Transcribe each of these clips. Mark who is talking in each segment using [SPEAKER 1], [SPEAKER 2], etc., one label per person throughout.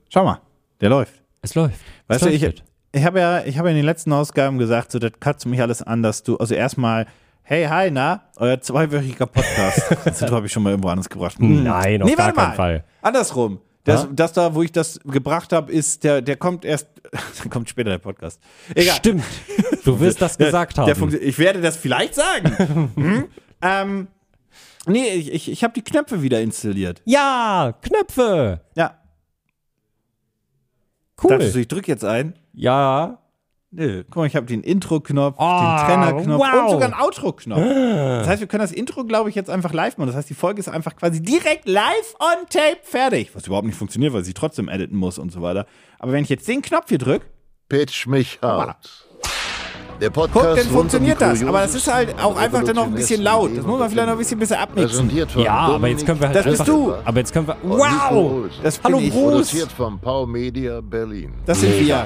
[SPEAKER 1] Schau mal, der läuft.
[SPEAKER 2] Es läuft.
[SPEAKER 1] Weißt du, ich habe ja in den letzten Ausgaben gesagt, so, das kotzt mich alles an, dass du, also erstmal, hey, hi, na, euer 2-wöchiger Podcast. Das habe ich schon mal irgendwo anders gebracht.
[SPEAKER 2] Nein, auf gar keinen Fall.
[SPEAKER 1] Andersrum. Das da, wo ich das gebracht habe, ist, der kommt erst, dann kommt später der Podcast. Egal.
[SPEAKER 2] Stimmt. Du wirst das gesagt haben.
[SPEAKER 1] Ich werde das vielleicht sagen. Nee, ich habe die Knöpfe wieder installiert.
[SPEAKER 2] Ja, Knöpfe.
[SPEAKER 1] Ja.
[SPEAKER 2] Cool.
[SPEAKER 1] Dachtest du, ich drücke jetzt ein?
[SPEAKER 2] Ja.
[SPEAKER 1] Nö. Guck mal, ich habe den Intro-Knopf, den Trenner-Knopf und sogar einen Outro-Knopf. Das heißt, wir können das Intro, glaube ich, jetzt einfach live machen. Das heißt, die Folge ist einfach quasi direkt live on tape fertig. Was überhaupt nicht funktioniert, weil sie trotzdem editen muss und so weiter. Aber wenn ich jetzt den Knopf hier drücke,
[SPEAKER 3] Pitch mich hart. Der Podcast
[SPEAKER 1] guck, dann funktioniert das. Aber das
[SPEAKER 3] Kurioses,
[SPEAKER 1] ist halt auch einfach dann noch ein bisschen laut. Das muss man vielleicht noch ein bisschen besser abmixen.
[SPEAKER 3] Präsentiert von
[SPEAKER 2] Ja, aber jetzt können wir halt
[SPEAKER 1] Das bist
[SPEAKER 2] einfach,
[SPEAKER 1] du.
[SPEAKER 2] Aber jetzt können wir.
[SPEAKER 3] und Nico
[SPEAKER 2] Wow!
[SPEAKER 3] Rose.
[SPEAKER 1] Das bin
[SPEAKER 2] Hallo,
[SPEAKER 1] ich.
[SPEAKER 2] Bruce.
[SPEAKER 3] Produziert von Pau Media Berlin.
[SPEAKER 1] Das sind wir.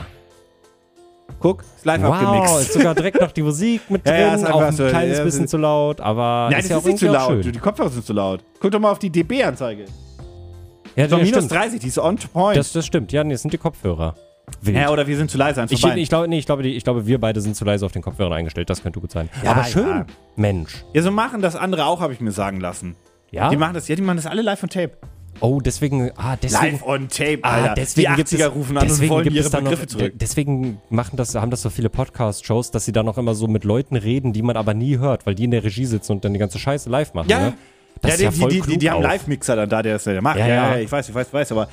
[SPEAKER 1] Guck, ist live
[SPEAKER 2] Wow,
[SPEAKER 1] abgemixt.
[SPEAKER 2] ist sogar direkt noch die Musik mit drin,
[SPEAKER 1] Ja, ist
[SPEAKER 2] auch
[SPEAKER 1] einfach
[SPEAKER 2] ein
[SPEAKER 1] so,
[SPEAKER 2] kleines
[SPEAKER 1] ja,
[SPEAKER 2] bisschen zu laut, aber
[SPEAKER 1] Nein,
[SPEAKER 2] ist
[SPEAKER 1] das
[SPEAKER 2] ja
[SPEAKER 1] ist
[SPEAKER 2] auch
[SPEAKER 1] nicht zu
[SPEAKER 2] irgendwie auch
[SPEAKER 1] laut.
[SPEAKER 2] schön.
[SPEAKER 1] Die Kopfhörer sind zu laut. Guck doch mal auf die dB-Anzeige.
[SPEAKER 2] Ja,
[SPEAKER 1] So,
[SPEAKER 2] das
[SPEAKER 1] minus
[SPEAKER 2] stimmt.
[SPEAKER 1] 30, die ist on point.
[SPEAKER 2] Das stimmt. Ja, nee, das sind die Kopfhörer. Wild.
[SPEAKER 1] Ja, oder wir sind zu leise, eins
[SPEAKER 2] Ich
[SPEAKER 1] vorbei.
[SPEAKER 2] glaube, wir beide sind zu leise auf den Kopfhörern eingestellt. Das könnte gut sein.
[SPEAKER 1] Ja,
[SPEAKER 2] aber schön.
[SPEAKER 1] ja.
[SPEAKER 2] Mensch.
[SPEAKER 1] Ja, so machen das andere auch, habe ich mir sagen lassen.
[SPEAKER 2] Ja?
[SPEAKER 1] Die machen das alle live on tape.
[SPEAKER 2] Oh, deswegen.
[SPEAKER 1] Live on tape, Alter.
[SPEAKER 2] deswegen
[SPEAKER 1] die 80er rufen an und wollen ihre Begriffe zurück.
[SPEAKER 2] Deswegen haben das so viele Podcast-Shows, dass sie dann auch immer so mit Leuten reden, die man aber nie hört, weil die in der Regie sitzen und dann die ganze Scheiße live machen.
[SPEAKER 1] Ja,
[SPEAKER 2] ne? Das ist ja voll klug
[SPEAKER 1] die haben
[SPEAKER 2] auch.
[SPEAKER 1] Live-Mixer dann da, der das macht.
[SPEAKER 2] Ja,
[SPEAKER 1] Ja,
[SPEAKER 2] ja.
[SPEAKER 1] ich weiß, aber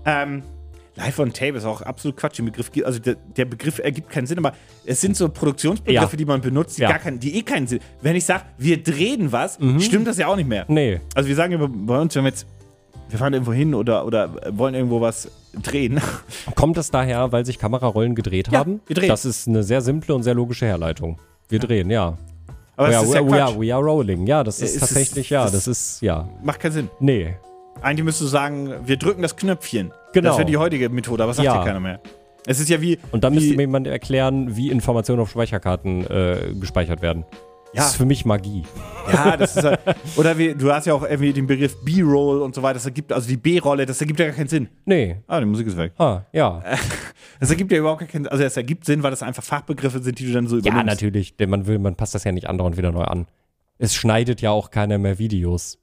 [SPEAKER 1] live on tape ist auch absolut Quatsch. Im Begriff, also der Begriff ergibt keinen Sinn, aber es sind so Produktionsbegriffe,
[SPEAKER 2] Ja.
[SPEAKER 1] die man benutzt, die
[SPEAKER 2] Ja.
[SPEAKER 1] die keinen Sinn. Wenn ich sage, wir drehen was, stimmt das ja auch nicht mehr.
[SPEAKER 2] Nee.
[SPEAKER 1] Also wir sagen ja bei uns, wenn wir fahren irgendwo hin oder wollen irgendwo was drehen.
[SPEAKER 2] Kommt es daher, weil sich Kamerarollen gedreht
[SPEAKER 1] Ja,
[SPEAKER 2] haben?
[SPEAKER 1] wir drehen.
[SPEAKER 2] Das ist eine sehr simple und sehr logische Herleitung. Wir drehen, ja.
[SPEAKER 1] Aber
[SPEAKER 2] Ja,
[SPEAKER 1] das ist ja Quatsch.
[SPEAKER 2] we are rolling. Ja, das ist
[SPEAKER 1] Es
[SPEAKER 2] tatsächlich, das ist, ja.
[SPEAKER 1] Macht keinen Sinn.
[SPEAKER 2] Nee.
[SPEAKER 1] Eigentlich müsstest du sagen, wir drücken das Knöpfchen.
[SPEAKER 2] Genau.
[SPEAKER 1] Das wäre die heutige Methode, aber das sagt
[SPEAKER 2] Ja.
[SPEAKER 1] ja keiner mehr. Es ist ja wie...
[SPEAKER 2] Und dann müsste
[SPEAKER 1] wie,
[SPEAKER 2] mir jemand erklären, wie Informationen auf Speicherkarten gespeichert werden.
[SPEAKER 1] Ja.
[SPEAKER 2] Das ist für mich Magie.
[SPEAKER 1] Ja, das ist halt... Oder du hast ja auch irgendwie den Begriff B-Roll und so weiter. Das ergibt, also die B-Rolle, das ergibt ja gar keinen Sinn.
[SPEAKER 2] Nee.
[SPEAKER 1] Ah, die Musik ist weg.
[SPEAKER 2] Ja.
[SPEAKER 1] Das ergibt ja überhaupt keinen Sinn. Also es ergibt Sinn, weil das einfach Fachbegriffe sind, die du dann so übernimmst.
[SPEAKER 2] Ja, natürlich. Denn man passt das ja nicht andauernd wieder neu an. Es schneidet ja auch keiner mehr Videos.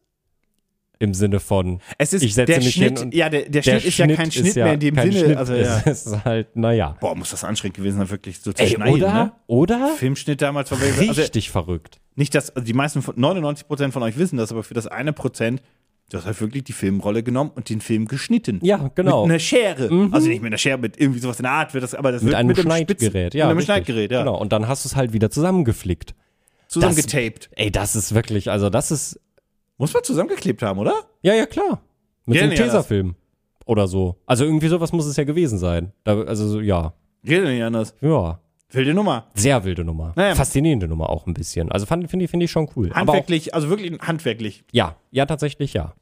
[SPEAKER 2] Im Sinne von,
[SPEAKER 1] Es ist
[SPEAKER 2] ich setze
[SPEAKER 1] der
[SPEAKER 2] mich
[SPEAKER 1] Schnitt,
[SPEAKER 2] hin und
[SPEAKER 1] ja, der Schnitt ist ja kein
[SPEAKER 2] ist
[SPEAKER 1] Schnitt
[SPEAKER 2] ja
[SPEAKER 1] mehr in dem
[SPEAKER 2] kein
[SPEAKER 1] Sinne.
[SPEAKER 2] Schnitt.
[SPEAKER 1] Also, ja.
[SPEAKER 2] Es ist halt, naja.
[SPEAKER 1] Boah, muss das anstrengend gewesen sein, wirklich so zu
[SPEAKER 2] Ey,
[SPEAKER 1] schneiden, ne?
[SPEAKER 2] Oder?
[SPEAKER 1] Filmschnitt damals war wirklich...
[SPEAKER 2] Richtig verrückt.
[SPEAKER 1] Nicht, dass also die meisten, 99% von euch wissen das, aber für das 1%, du hast halt wirklich die Filmrolle genommen und den Film geschnitten.
[SPEAKER 2] Ja, genau.
[SPEAKER 1] Mit einer Schere. Also nicht mit einer Schere, mit irgendwie sowas in der Art, aber das
[SPEAKER 2] Mit
[SPEAKER 1] wird
[SPEAKER 2] einem
[SPEAKER 1] mit
[SPEAKER 2] Schneidgerät. Ja,
[SPEAKER 1] mit einem
[SPEAKER 2] richtig.
[SPEAKER 1] Schneidgerät, ja.
[SPEAKER 2] Genau. Und dann hast du es halt wieder zusammengeflickt.
[SPEAKER 1] Zusammengetaped.
[SPEAKER 2] Ey, das ist wirklich, also das ist,
[SPEAKER 1] Muss man zusammengeklebt haben, oder?
[SPEAKER 2] ja, klar. Mit so einem
[SPEAKER 1] Ja, nee,
[SPEAKER 2] Tesafilm. Oder so. Also irgendwie sowas muss es ja gewesen sein. Also so, ja.
[SPEAKER 1] Geht ja nicht anders.
[SPEAKER 2] Ja.
[SPEAKER 1] Wilde Nummer.
[SPEAKER 2] Sehr wilde Nummer.
[SPEAKER 1] Naja.
[SPEAKER 2] Faszinierende Nummer auch ein bisschen. Also finde ich schon cool. Aber auch,
[SPEAKER 1] Handwerklich, also wirklich handwerklich.
[SPEAKER 2] ja, tatsächlich, ja.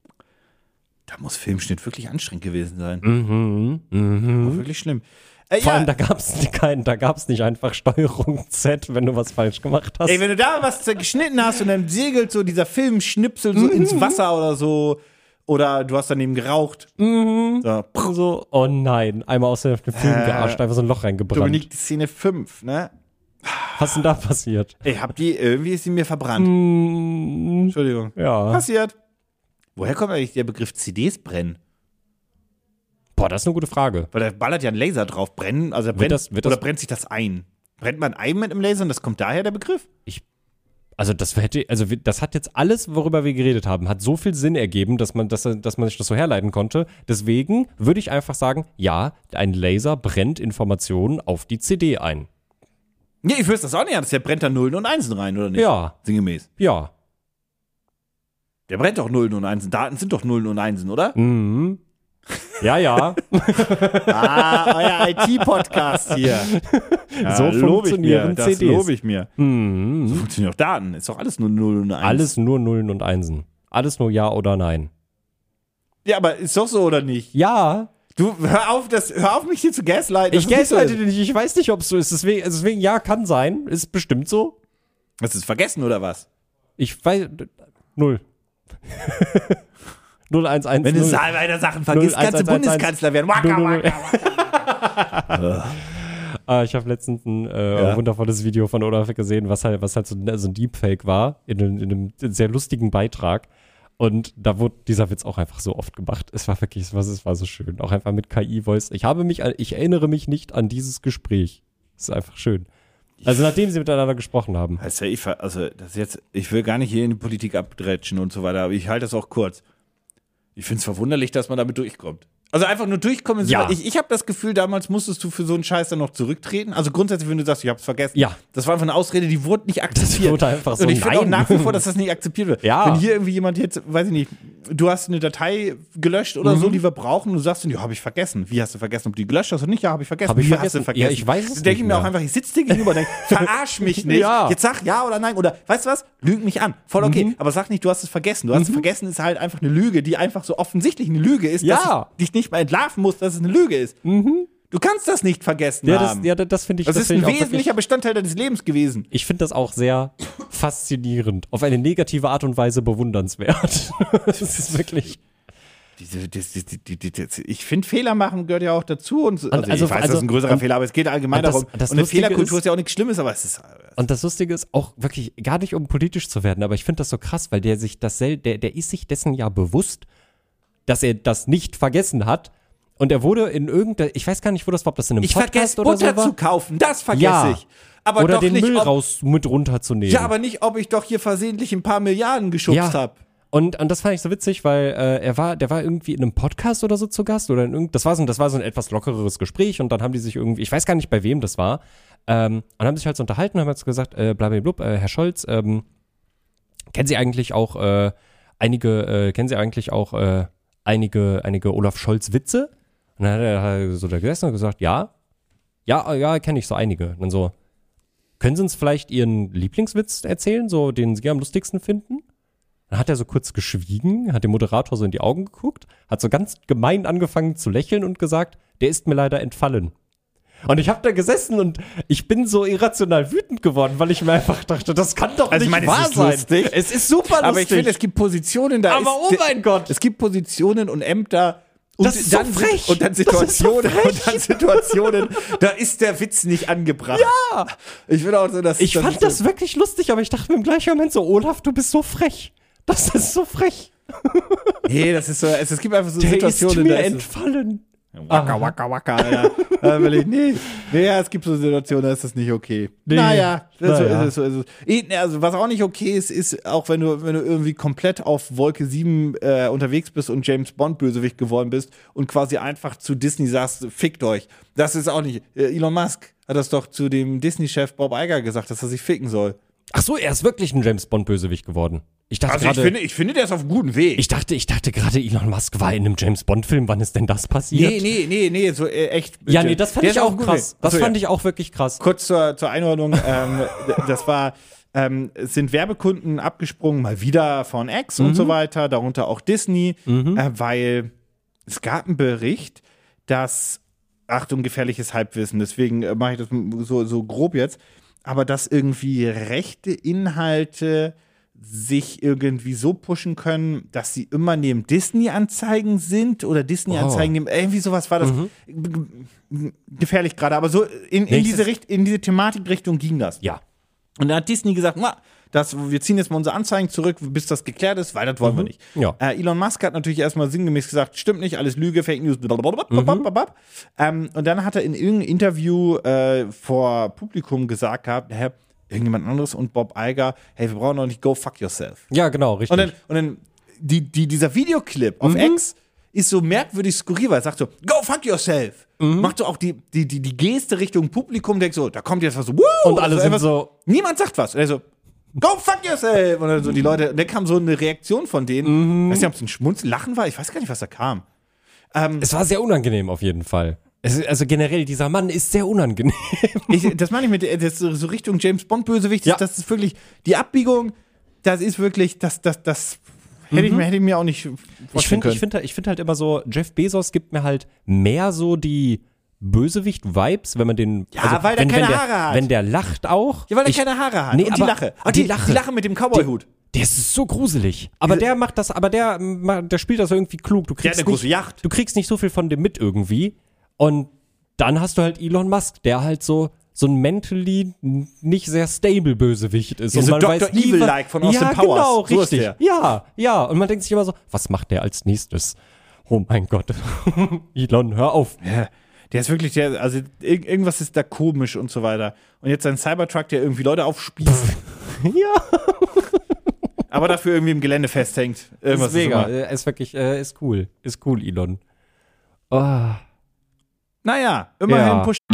[SPEAKER 1] Da muss Filmschnitt wirklich anstrengend gewesen sein.
[SPEAKER 2] Mhm.
[SPEAKER 1] Wirklich schlimm.
[SPEAKER 2] Vor allem, da gab's nicht einfach Steuerung Z, wenn du was falsch gemacht hast.
[SPEAKER 1] Ey, wenn du da was geschnitten hast und dann segelt so dieser Filmschnipsel so ins Wasser oder so, oder du hast daneben geraucht. So.
[SPEAKER 2] so, oh nein, einmal aus dem Film gearscht, einfach so ein Loch reingebrannt.
[SPEAKER 1] Dominik, die Szene 5, ne?
[SPEAKER 2] Was ist denn da passiert?
[SPEAKER 1] Ey, irgendwie ist sie mir verbrannt. Entschuldigung.
[SPEAKER 2] Ja.
[SPEAKER 1] Passiert. Woher kommt eigentlich der Begriff CDs brennen?
[SPEAKER 2] Boah, das ist eine gute Frage.
[SPEAKER 1] Weil da ballert ja ein Laser drauf. Brennen, also oder brennt sich das ein? Brennt man ein mit dem Laser und das kommt daher der Begriff?
[SPEAKER 2] Das hat jetzt alles, worüber wir geredet haben, hat so viel Sinn ergeben, dass man sich das so herleiten konnte. Deswegen würde ich einfach sagen, ja, ein Laser brennt Informationen auf die CD ein.
[SPEAKER 1] Nee, ich wüsste das auch nicht. Der brennt da Nullen und Einsen rein, oder nicht?
[SPEAKER 2] Ja.
[SPEAKER 1] Sinngemäß.
[SPEAKER 2] Ja.
[SPEAKER 1] Der brennt doch Nullen und Einsen. Daten sind doch Nullen und Einsen, oder?
[SPEAKER 2] Mhm. Ja.
[SPEAKER 1] Euer IT-Podcast hier. Ja,
[SPEAKER 2] So funktionieren
[SPEAKER 1] das
[SPEAKER 2] CDs.
[SPEAKER 1] lobe ich mir.
[SPEAKER 2] Mhm.
[SPEAKER 1] So funktionieren auch Daten. Ist doch alles nur Nullen und Einsen.
[SPEAKER 2] Alles nur Nullen und Einsen. Alles nur Ja oder Nein.
[SPEAKER 1] Ja, aber ist doch so, oder nicht?
[SPEAKER 2] Ja.
[SPEAKER 1] Du, hör auf mich hier zu gaslighten.
[SPEAKER 2] Ich gaslighte dich nicht. Ich weiß nicht, ob es so ist. Deswegen, ja, kann sein. Ist bestimmt so.
[SPEAKER 1] Hast du es vergessen, oder was?
[SPEAKER 2] Ich weiß. 0. 0110.
[SPEAKER 1] Wenn du Saalweiler Sachen vergisst, kannst du
[SPEAKER 2] 0111.
[SPEAKER 1] Bundeskanzler werden. Waka, waka, waka.
[SPEAKER 2] Ich habe letztens ein wundervolles Video von Olaf gesehen, was halt so ein Deepfake war, in einem sehr lustigen Beitrag. Und da wurde dieser Witz auch einfach so oft gemacht. Es war wirklich, es war so schön. Auch einfach mit KI-Voice. Ich erinnere mich nicht an dieses Gespräch. Es ist einfach schön. Also nachdem sie miteinander gesprochen haben.
[SPEAKER 1] Das ist jetzt, ich will gar nicht hier in die Politik abdretschen und so weiter, aber ich halte das auch kurz. Ich finde es verwunderlich, dass man damit durchkommt. Also einfach nur durchkommen.
[SPEAKER 2] Ja.
[SPEAKER 1] Ich habe das Gefühl, damals musstest du für so einen Scheiß dann noch zurücktreten. Also grundsätzlich, wenn du sagst, ich habe es vergessen.
[SPEAKER 2] Ja.
[SPEAKER 1] Das war einfach eine Ausrede, die wurde nicht akzeptiert.
[SPEAKER 2] Das wurde einfach so,
[SPEAKER 1] und ich finde auch
[SPEAKER 2] nein.
[SPEAKER 1] nach wie vor, dass das nicht akzeptiert wird.
[SPEAKER 2] Ja.
[SPEAKER 1] Wenn hier irgendwie jemand jetzt, weiß ich nicht, du hast eine Datei gelöscht oder so, die wir brauchen, und du sagst, ja, habe ich vergessen. Wie hast du vergessen? Ob du die gelöscht hast oder nicht? Ja, habe ich vergessen.
[SPEAKER 2] Wie
[SPEAKER 1] hast du vergessen?
[SPEAKER 2] Ja, ich weiß es
[SPEAKER 1] Dann denke ich
[SPEAKER 2] nicht
[SPEAKER 1] mir auch
[SPEAKER 2] mehr.
[SPEAKER 1] einfach, ich sitze dir gegenüber und denke, verarsch mich nicht.
[SPEAKER 2] Ja.
[SPEAKER 1] Jetzt sag ja oder nein. Oder weißt du was? Lüg mich an. Voll okay. Aber sag nicht, du hast es vergessen. Du hast es vergessen, ist halt einfach eine Lüge, die einfach so offensichtlich eine Lüge ist,
[SPEAKER 2] Ja.
[SPEAKER 1] dass ich dich nicht mal entlarven muss, dass es eine Lüge ist. Du kannst das nicht vergessen haben.
[SPEAKER 2] Das finde ich.
[SPEAKER 1] Das ist ein
[SPEAKER 2] find ich auch
[SPEAKER 1] wesentlicher
[SPEAKER 2] wirklich,
[SPEAKER 1] Bestandteil deines Lebens gewesen.
[SPEAKER 2] ich finde das auch sehr faszinierend. Auf eine negative Art und Weise bewundernswert. Das ist wirklich.
[SPEAKER 1] Ich finde, Fehler machen gehört ja auch dazu. Und so. Also ich weiß, das ist ein größerer
[SPEAKER 2] und-
[SPEAKER 1] Fehler, aber es geht allgemein
[SPEAKER 2] und das-
[SPEAKER 1] darum.
[SPEAKER 2] das
[SPEAKER 1] und eine
[SPEAKER 2] Lustige
[SPEAKER 1] Fehlerkultur
[SPEAKER 2] ist-
[SPEAKER 1] ist ja auch nichts Schlimmes, aber es ist.
[SPEAKER 2] Und das Lustige ist auch wirklich gar nicht, um politisch zu werden, aber ich finde das so krass, weil der ist sich dessen ja bewusst, dass er das nicht vergessen hat. Und er wurde in ich weiß gar nicht, wo das war, ob das in einem
[SPEAKER 1] Ich
[SPEAKER 2] Podcast
[SPEAKER 1] vergesse
[SPEAKER 2] oder so
[SPEAKER 1] Butter
[SPEAKER 2] war.
[SPEAKER 1] zu kaufen, das vergesse
[SPEAKER 2] Ja.
[SPEAKER 1] ich. Aber
[SPEAKER 2] Oder
[SPEAKER 1] doch
[SPEAKER 2] den
[SPEAKER 1] nicht,
[SPEAKER 2] Müll
[SPEAKER 1] ob,
[SPEAKER 2] mit runterzunehmen.
[SPEAKER 1] Ja, aber nicht, ob ich doch hier versehentlich ein paar Milliarden geschubst habe.
[SPEAKER 2] Und das fand ich so witzig, weil der war irgendwie in einem Podcast oder so zu Gast oder das war so ein etwas lockereres Gespräch und dann haben die sich irgendwie, ich weiß gar nicht, bei wem das war, und haben sich halt so unterhalten und haben jetzt gesagt, blub, Herr Scholz, kennen Sie eigentlich auch einige Olaf Scholz Witze? Und dann hat er so da gesessen und gesagt, ja, kenne ich so einige. Und dann so, können Sie uns vielleicht Ihren Lieblingswitz erzählen, so den Sie am lustigsten finden? Dann hat er so kurz geschwiegen, hat dem Moderator so in die Augen geguckt, hat so ganz gemein angefangen zu lächeln und gesagt, der ist mir leider entfallen. Und ich habe da gesessen und ich bin so irrational wütend geworden, weil ich mir einfach dachte, das kann doch nicht wahr sein.
[SPEAKER 1] Lustig.
[SPEAKER 2] Es ist super lustig.
[SPEAKER 1] Aber ich finde, es gibt Positionen, da
[SPEAKER 2] Aber oh mein Gott.
[SPEAKER 1] Es gibt Positionen und Ämter und
[SPEAKER 2] Das ist so frech.
[SPEAKER 1] Und dann Situationen, da ist der Witz nicht angebracht.
[SPEAKER 2] Ja.
[SPEAKER 1] Ich finde auch so, dass
[SPEAKER 2] Ich fand das wirklich lustig, aber ich dachte mir im gleichen Moment so, Olaf, du bist so frech. Das ist so frech.
[SPEAKER 1] Nee, das ist so, es gibt einfach so
[SPEAKER 2] Der
[SPEAKER 1] Situationen,
[SPEAKER 2] ist mir
[SPEAKER 1] da ist
[SPEAKER 2] entfallen.
[SPEAKER 1] Waka, waka, waka, Alter. Da will ich, nee, ja, es gibt so Situationen, da ist das nicht okay.
[SPEAKER 2] Nee.
[SPEAKER 1] Naja,
[SPEAKER 2] Naja.
[SPEAKER 1] so ist es. Also, was auch nicht okay ist auch wenn du irgendwie komplett auf Wolke 7 unterwegs bist und James Bond Bösewicht geworden bist und quasi einfach zu Disney sagst, fickt euch. Das ist auch nicht. Elon Musk hat das doch zu dem Disney-Chef Bob Iger gesagt, dass er sich ficken soll.
[SPEAKER 2] Ach so, er ist wirklich ein James Bond Bösewicht geworden. Ich dachte
[SPEAKER 1] Also
[SPEAKER 2] gerade,
[SPEAKER 1] ich finde, der ist auf einem guten Weg.
[SPEAKER 2] ich dachte gerade, Elon Musk war in einem James Bond Film. Wann ist denn das passiert?
[SPEAKER 1] Nee, so echt.
[SPEAKER 2] Ja, nee, das fand
[SPEAKER 1] Der
[SPEAKER 2] ich
[SPEAKER 1] ist auf
[SPEAKER 2] auch
[SPEAKER 1] einem guten
[SPEAKER 2] krass.
[SPEAKER 1] Weg.
[SPEAKER 2] Das
[SPEAKER 1] Achso,
[SPEAKER 2] fand
[SPEAKER 1] ja.
[SPEAKER 2] ich auch wirklich krass.
[SPEAKER 1] Kurz zur Einordnung, das war, es sind Werbekunden abgesprungen, mal wieder von X und so weiter, darunter auch Disney, weil es gab einen Bericht, dass, Achtung, gefährliches Halbwissen, deswegen mache ich das so grob jetzt, aber dass irgendwie rechte Inhalte sich irgendwie so pushen können, dass sie immer neben Disney-Anzeigen sind oder Disney-Anzeigen neben, irgendwie sowas war das gefährlich gerade, aber so in diese Thematikrichtung ging das.
[SPEAKER 2] Ja.
[SPEAKER 1] Und da hat Disney gesagt, wir ziehen jetzt mal unsere Anzeigen zurück, bis das geklärt ist, weil das wollen wir nicht.
[SPEAKER 2] Ja.
[SPEAKER 1] Elon Musk hat natürlich erstmal sinngemäß gesagt, stimmt nicht, alles Lüge, Fake News, blablabla. Und dann hat er in irgendeinem Interview vor Publikum gesagt gehabt, irgendjemand anderes und Bob Iger, hey, wir brauchen doch nicht Go Fuck Yourself.
[SPEAKER 2] Ja, genau, richtig.
[SPEAKER 1] Und dann dieser Videoclip auf X ist so merkwürdig skurril, weil er sagt so, Go Fuck Yourself. Macht so auch die Geste Richtung Publikum, denkt so, da kommt jetzt was so, Woo!
[SPEAKER 2] Und alle sind so,
[SPEAKER 1] Niemand sagt was. Und er so, Go fuck yourself! Und dann so die Leute, und dann kam so eine Reaktion von denen. Ich weiß nicht, ob es ein Schmunzeln, Lachen war, ich weiß gar nicht, was da kam.
[SPEAKER 2] es war sehr unangenehm auf jeden Fall. Also generell, dieser Mann ist sehr unangenehm.
[SPEAKER 1] Das meine ich mit, das ist so Richtung James Bond Bösewicht,
[SPEAKER 2] Ja.
[SPEAKER 1] das ist wirklich, die Abbiegung, das ist wirklich, das hätte ich mir auch nicht vorstellen können.
[SPEAKER 2] Ich finde halt immer so, Jeff Bezos gibt mir halt mehr so die Bösewicht-Vibes, wenn man den.
[SPEAKER 1] Ja, weil der keine Haare hat.
[SPEAKER 2] Wenn der lacht auch.
[SPEAKER 1] Ja, weil er keine Haare hat.
[SPEAKER 2] Nee,
[SPEAKER 1] und die
[SPEAKER 2] aber
[SPEAKER 1] Lache.
[SPEAKER 2] die Lache.
[SPEAKER 1] Die Lache mit dem Cowboy-Hut.
[SPEAKER 2] Der ist so gruselig. Aber der macht das, der spielt das irgendwie klug.
[SPEAKER 1] Der hat eine große Yacht.
[SPEAKER 2] Du kriegst nicht so viel von dem mit irgendwie. Und dann hast du halt Elon Musk, der halt so ein mentally nicht sehr stable Bösewicht ist.
[SPEAKER 1] So
[SPEAKER 2] und man
[SPEAKER 1] Dr.
[SPEAKER 2] weiß nie,
[SPEAKER 1] Evil-like von Austin Powers.
[SPEAKER 2] Genau,
[SPEAKER 1] So
[SPEAKER 2] richtig.
[SPEAKER 1] ist der.
[SPEAKER 2] Ja. Und man denkt sich immer so, was macht der als nächstes? Oh mein Gott. Elon, hör auf.
[SPEAKER 1] Ja, der ist wirklich, also irgendwas ist da komisch und so weiter. Und jetzt sein Cybertruck, der irgendwie Leute aufspießt.
[SPEAKER 2] Ja.
[SPEAKER 1] Aber dafür irgendwie im Gelände festhängt. Irgendwas
[SPEAKER 2] ist mega.
[SPEAKER 1] immer.
[SPEAKER 2] Ist wirklich, ist cool. Ist cool, Elon. Oh.
[SPEAKER 1] Naja, immerhin pusht.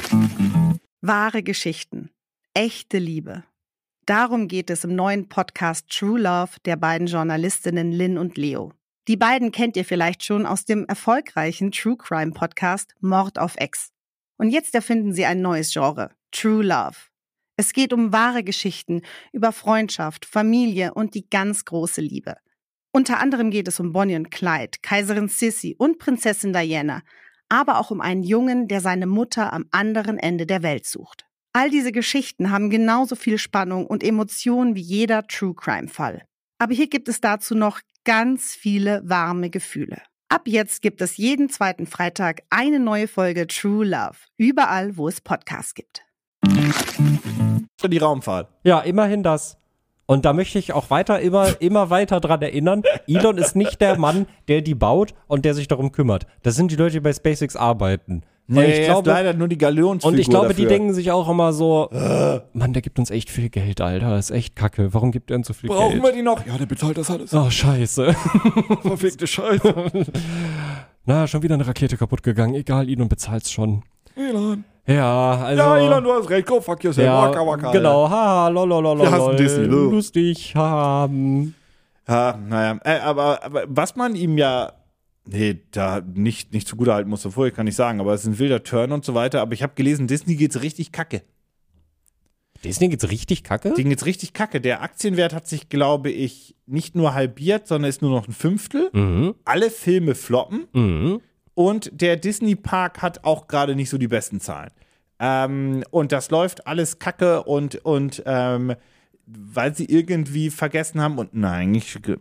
[SPEAKER 4] Wahre Geschichten. Echte Liebe. Darum geht es im neuen Podcast True Love der beiden Journalistinnen Lynn und Leo. Die beiden kennt ihr vielleicht schon aus dem erfolgreichen True Crime Podcast Mord auf Ex. Und jetzt erfinden sie ein neues Genre, True Love. Es geht um wahre Geschichten über Freundschaft, Familie und die ganz große Liebe. Unter anderem geht es um Bonnie und Clyde, Kaiserin Sissi und Prinzessin Diana, aber auch um einen Jungen, der seine Mutter am anderen Ende der Welt sucht. All diese Geschichten haben genauso viel Spannung und Emotionen wie jeder True-Crime-Fall. Aber hier gibt es dazu noch ganz viele warme Gefühle. Ab jetzt gibt es jeden zweiten Freitag eine neue Folge True Love, überall, wo es Podcasts gibt.
[SPEAKER 1] Die Raumfahrt.
[SPEAKER 2] Ja, immerhin das. Und da möchte ich auch immer weiter dran erinnern, Elon ist nicht der Mann, der die baut und der sich darum kümmert. Das sind die Leute, die bei SpaceX arbeiten.
[SPEAKER 1] Nee, ich glaube, leider nur die Galionsfigur
[SPEAKER 2] und ich glaube,
[SPEAKER 1] dafür.
[SPEAKER 2] Die denken sich auch immer so, Mann, der gibt uns echt viel Geld, Alter. Das ist echt kacke. Warum gibt er uns so viel Geld?
[SPEAKER 1] Brauchen wir die noch? Ja, der bezahlt das alles.
[SPEAKER 2] Oh, scheiße.
[SPEAKER 1] Verfickte Scheiße.
[SPEAKER 2] Na, schon wieder eine Rakete kaputt gegangen. Egal, Elon bezahlt's schon.
[SPEAKER 1] Elon.
[SPEAKER 2] Ja, also.
[SPEAKER 1] Ja, Elon, du hast recht. Go fuck yourself.
[SPEAKER 2] Ja,
[SPEAKER 1] waka, waka,
[SPEAKER 2] genau. Haha, lolololol.
[SPEAKER 1] Wir hassen Disney.
[SPEAKER 2] Lustig. Haben.
[SPEAKER 1] Ja, naja. Aber was man ihm ja da nicht zugutehalten muss, vorher kann ich sagen, aber es ist ein wilder Turn und so weiter. Aber ich habe gelesen, Disney geht's richtig kacke.
[SPEAKER 2] Disney geht's richtig kacke?
[SPEAKER 1] Denen geht's richtig kacke. Der Aktienwert hat sich, glaube ich, nicht nur halbiert, sondern ist nur noch ein Fünftel.
[SPEAKER 2] Mhm.
[SPEAKER 1] Alle Filme floppen.
[SPEAKER 2] Mhm.
[SPEAKER 1] Und der Disney-Park hat auch gerade nicht so die besten Zahlen. Und das läuft alles kacke und weil sie irgendwie vergessen haben und nein,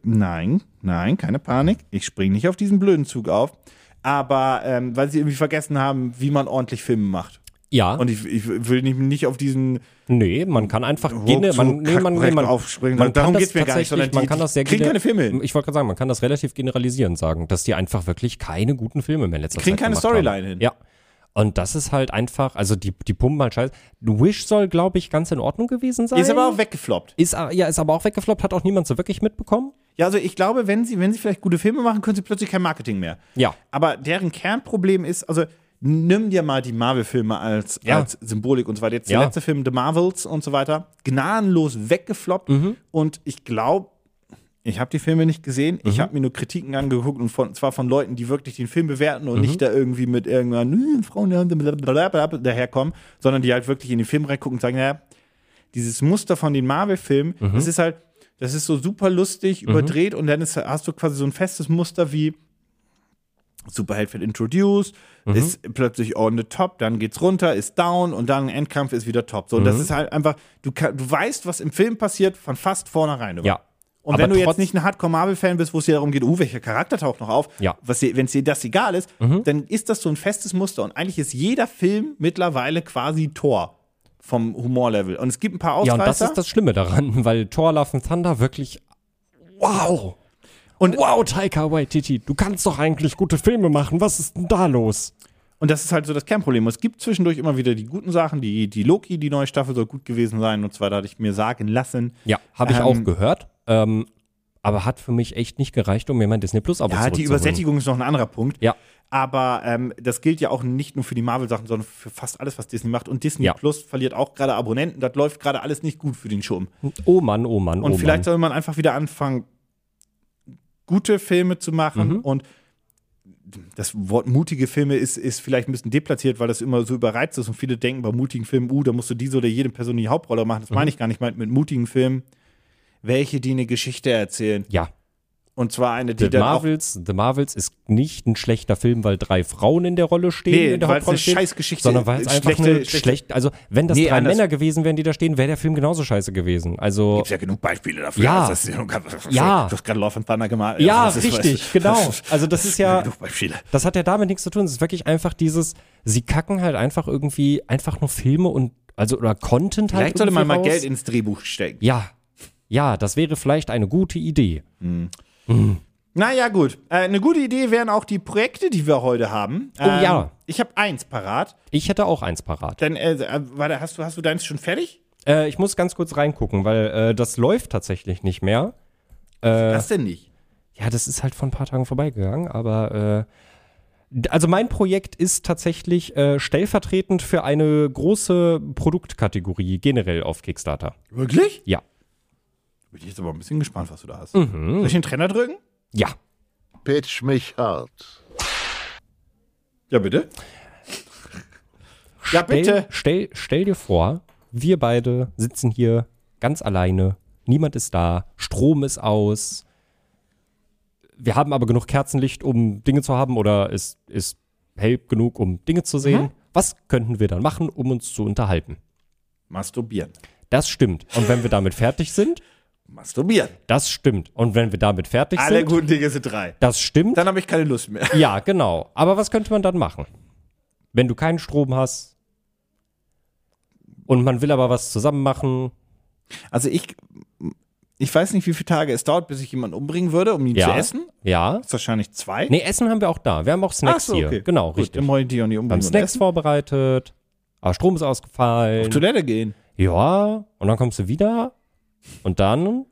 [SPEAKER 1] keine Panik, ich springe nicht auf diesen blöden Zug auf, aber weil sie irgendwie vergessen haben, wie man ordentlich Filme macht.
[SPEAKER 2] Ja.
[SPEAKER 1] Und ich will nicht auf diesen
[SPEAKER 2] Nee, man kann einfach
[SPEAKER 1] aufspringen. Darum geht's mir gar nicht, sondern
[SPEAKER 2] man kann das sehr
[SPEAKER 1] kriegen keine Filme hin.
[SPEAKER 2] Ich wollte gerade sagen, man kann das relativ generalisierend sagen, dass die einfach wirklich keine guten Filme mehr in letzter Zeit
[SPEAKER 1] kriegen keine
[SPEAKER 2] gemacht
[SPEAKER 1] Storyline
[SPEAKER 2] haben.
[SPEAKER 1] hin.
[SPEAKER 2] Ja. Und das ist halt einfach, also die pumpen halt scheiße. Wish soll, glaube ich, ganz in Ordnung gewesen sein.
[SPEAKER 1] Ist aber auch weggefloppt.
[SPEAKER 2] Ist aber auch weggefloppt, hat auch niemand so wirklich mitbekommen.
[SPEAKER 1] Ja, also ich glaube, wenn sie vielleicht gute Filme machen, können sie plötzlich kein Marketing mehr.
[SPEAKER 2] Ja.
[SPEAKER 1] Aber deren Kernproblem ist, also nimm dir mal die Marvel-Filme als Symbolik und so weiter. Jetzt der letzte Film, The Marvels und so weiter, gnadenlos weggefloppt. Und ich glaube, ich habe die Filme nicht gesehen. Ich habe mir nur Kritiken angeguckt und zwar von Leuten, die wirklich den Film bewerten und nicht da irgendwie mit irgendwann Frauen daherkommen, sondern die halt wirklich in den Film reingucken und sagen, naja, dieses Muster von den Marvel-Filmen, das ist so super lustig, überdreht und dann hast du quasi so ein festes Muster wie Superheld wird introduced, ist plötzlich on the top, dann geht's runter, ist down und dann Endkampf ist wieder top. So, und das ist halt einfach, du weißt, was im Film passiert, von fast vornherein.
[SPEAKER 2] Ja.
[SPEAKER 1] Und
[SPEAKER 2] aber
[SPEAKER 1] wenn du jetzt nicht ein Hardcore-Marvel-Fan bist, wo es dir darum geht, welcher Charakter taucht noch auf, wenn es dir das egal ist, dann ist das so ein festes Muster. Und eigentlich ist jeder Film mittlerweile quasi Thor vom Humorlevel. Und es gibt ein paar Ausreißer.
[SPEAKER 2] Ja, und das ist das Schlimme daran, weil Thor Love and Thunder wirklich wow.
[SPEAKER 1] Und
[SPEAKER 2] wow, Taika Waititi, du kannst doch eigentlich gute Filme machen. Was ist denn da los?
[SPEAKER 1] Und das ist halt so das Kernproblem. Es gibt zwischendurch immer wieder die guten Sachen. Die Loki, die neue Staffel soll gut gewesen sein. Und zwar, da hatte ich mir sagen lassen.
[SPEAKER 2] Ja, habe ich auch gehört. Aber hat für mich echt nicht gereicht, um mir mein Disney Plus Abo zurückzuholen.
[SPEAKER 1] Die Übersättigung ist noch ein anderer Punkt.
[SPEAKER 2] Ja.
[SPEAKER 1] Aber das gilt ja auch nicht nur für die Marvel-Sachen, sondern für fast alles, was Disney macht. Und Disney Plus verliert auch gerade Abonnenten. Das läuft gerade alles nicht gut für den Schirm.
[SPEAKER 2] Oh Mann, oh Mann,
[SPEAKER 1] Und vielleicht soll man einfach wieder anfangen, gute Filme zu machen. Und das Wort mutige Filme ist vielleicht ein bisschen deplatziert, weil das immer so überreizt ist. Und viele denken bei mutigen Filmen, da musst du diese oder jede Person die Hauptrolle machen. Das meine ich gar nicht. Ich meine mit mutigen Filmen welche, die eine Geschichte erzählen.
[SPEAKER 2] Ja.
[SPEAKER 1] Und zwar eine, die
[SPEAKER 2] The
[SPEAKER 1] dann auch...
[SPEAKER 2] Marvels ist nicht ein schlechter Film, weil 3 Frauen in der Rolle stehen, in der
[SPEAKER 1] weil es
[SPEAKER 2] Hauptrolle
[SPEAKER 1] eine
[SPEAKER 2] stehen,
[SPEAKER 1] Scheißgeschichte
[SPEAKER 2] sondern weil es einfach eine schlecht, also wenn das 3
[SPEAKER 1] anders.
[SPEAKER 2] Männer gewesen wären, die da stehen, wäre der Film genauso scheiße gewesen. Also
[SPEAKER 1] Gibt's ja genug Beispiele dafür.
[SPEAKER 2] Ja.
[SPEAKER 1] Also du
[SPEAKER 2] Ja.
[SPEAKER 1] hast gerade Love and Thunder gemalt.
[SPEAKER 2] ja,
[SPEAKER 1] Also das ist,
[SPEAKER 2] richtig,
[SPEAKER 1] weißt du,
[SPEAKER 2] genau. Also das ist ja,
[SPEAKER 1] genug Beispiele.
[SPEAKER 2] das hat ja damit nichts zu tun. Es ist wirklich einfach dieses, sie kacken halt einfach irgendwie einfach nur Filme und also oder Content halt
[SPEAKER 1] Vielleicht sollte man
[SPEAKER 2] irgendwie
[SPEAKER 1] mal
[SPEAKER 2] raus.
[SPEAKER 1] Geld ins Drehbuch stecken.
[SPEAKER 2] Ja, das wäre vielleicht eine gute Idee.
[SPEAKER 1] Naja, gut. Eine gute Idee wären auch die Projekte, die wir heute haben.
[SPEAKER 2] Ja.
[SPEAKER 1] Ich habe eins parat.
[SPEAKER 2] Ich hätte auch eins parat.
[SPEAKER 1] Dann, warte, hast du deins schon fertig?
[SPEAKER 2] Ich muss ganz kurz reingucken, weil das läuft tatsächlich nicht mehr.
[SPEAKER 1] Was denn nicht?
[SPEAKER 2] Ja, das ist halt vor ein paar Tagen vorbeigegangen, aber also mein Projekt ist tatsächlich stellvertretend für eine große Produktkategorie generell auf Kickstarter.
[SPEAKER 1] Wirklich?
[SPEAKER 2] Ja.
[SPEAKER 1] Bin ich jetzt aber ein bisschen gespannt, was du da hast. Soll ich den Trainer drücken?
[SPEAKER 2] Ja.
[SPEAKER 3] Pitch mich hart.
[SPEAKER 1] Ja, bitte. Ja, bitte.
[SPEAKER 2] Stell dir vor, wir beide sitzen hier ganz alleine, niemand ist da, Strom ist aus, wir haben aber genug Kerzenlicht, um Dinge zu haben oder es ist hell genug, um Dinge zu sehen. Was könnten wir dann machen, um uns zu unterhalten?
[SPEAKER 1] Masturbieren.
[SPEAKER 2] Das stimmt. Und wenn wir damit fertig sind,
[SPEAKER 1] Masturbieren.
[SPEAKER 2] das stimmt. Und wenn wir damit fertig
[SPEAKER 1] Alle
[SPEAKER 2] sind,
[SPEAKER 1] guten Dinge sind 3.
[SPEAKER 2] das stimmt.
[SPEAKER 1] Dann habe ich keine Lust mehr.
[SPEAKER 2] Ja, genau. Aber was könnte man dann machen? Wenn du keinen Strom hast und man will aber was zusammen machen.
[SPEAKER 1] Also ich weiß nicht, wie viele Tage es dauert, bis ich jemanden umbringen würde, um ihn zu essen.
[SPEAKER 2] Ja.
[SPEAKER 1] Das ist wahrscheinlich 2.
[SPEAKER 2] Nee, Essen haben wir auch da. Wir haben auch Snacks
[SPEAKER 1] Ach so,
[SPEAKER 2] hier.
[SPEAKER 1] okay.
[SPEAKER 2] Genau,
[SPEAKER 1] Gut,
[SPEAKER 2] richtig.
[SPEAKER 1] dann wollen die auch nicht
[SPEAKER 2] Wir haben
[SPEAKER 1] umbringen und
[SPEAKER 2] Snacks
[SPEAKER 1] essen.
[SPEAKER 2] vorbereitet. Aber Strom ist ausgefallen.
[SPEAKER 1] Auf Toilette gehen.
[SPEAKER 2] Ja. Und dann kommst du wieder. Und dann.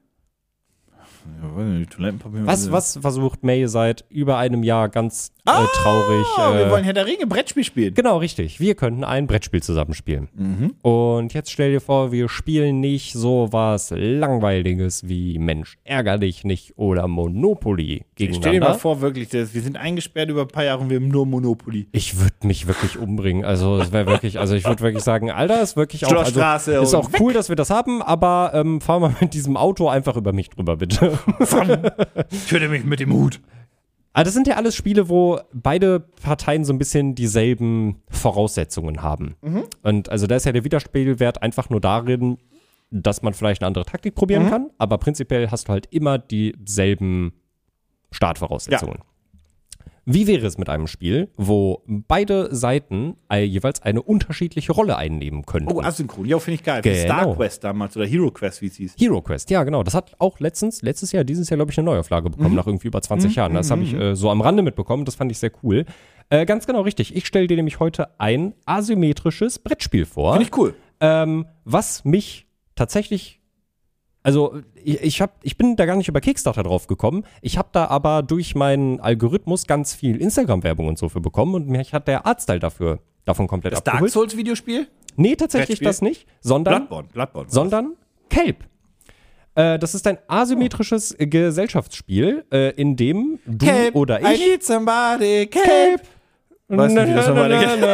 [SPEAKER 1] Ja, weiß nicht, Toilettenpapier.
[SPEAKER 2] Was versucht May seit über einem Jahr ganz traurig?
[SPEAKER 1] Wir wollen Herr der Ringe Brettspiel spielen.
[SPEAKER 2] Genau, richtig. Wir könnten ein Brettspiel zusammenspielen.
[SPEAKER 1] Mhm.
[SPEAKER 2] Und jetzt stell dir vor, wir spielen nicht so was Langweiliges wie Mensch, ärger dich nicht oder Monopoly gegeneinander.
[SPEAKER 1] Stell dir mal vor, wirklich, wir sind eingesperrt über ein paar Jahre und wir haben nur Monopoly.
[SPEAKER 2] Ich würde mich wirklich umbringen. Also es wäre wirklich, also ich würde wirklich sagen, Alter, ist wirklich auch, also,
[SPEAKER 1] Schlossstraße
[SPEAKER 2] ist
[SPEAKER 1] und
[SPEAKER 2] auch cool, dass wir das haben, aber fahr mal mit diesem Auto einfach über mich drüber, bitte.
[SPEAKER 1] Töte mich mit dem Hut.
[SPEAKER 2] Aber das sind ja alles Spiele, wo beide Parteien so ein bisschen dieselben Voraussetzungen haben. Und also da ist ja der Widerspielwert einfach nur darin, dass man vielleicht eine andere Taktik probieren kann, aber prinzipiell hast du halt immer dieselben Startvoraussetzungen. Ja. Wie wäre es mit einem Spiel, wo beide Seiten jeweils eine unterschiedliche Rolle einnehmen könnten?
[SPEAKER 1] Oh, asynchron. Ja, finde ich geil. Wie
[SPEAKER 2] Genau.
[SPEAKER 1] Star Quest damals oder Hero Quest, wie es hieß.
[SPEAKER 2] Hero Quest, ja genau. Das hat auch dieses Jahr, glaube ich, eine Neuauflage bekommen, nach irgendwie über 20 Jahren. Das habe ich so am Rande mitbekommen, das fand ich sehr cool. Ganz genau richtig. Ich stelle dir nämlich heute ein asymmetrisches Brettspiel vor.
[SPEAKER 1] Finde ich cool.
[SPEAKER 2] Was mich tatsächlich, also ich bin da gar nicht über Kickstarter drauf gekommen. Ich habe da aber durch meinen Algorithmus ganz viel Instagram-Werbung und so für bekommen und mich hat der Artstyle davon komplett
[SPEAKER 1] Das
[SPEAKER 2] abgeholt.
[SPEAKER 1] Dark Souls Videospiel?
[SPEAKER 2] Nee, tatsächlich
[SPEAKER 1] Brettspiel?
[SPEAKER 2] das nicht, sondern
[SPEAKER 1] Bloodborne.
[SPEAKER 2] Kelp. Das ist ein asymmetrisches Gesellschaftsspiel, in dem du
[SPEAKER 1] Kelp,
[SPEAKER 2] oder
[SPEAKER 1] I
[SPEAKER 2] ich
[SPEAKER 1] need somebody, Kelp. Weißt du, wie das nochmal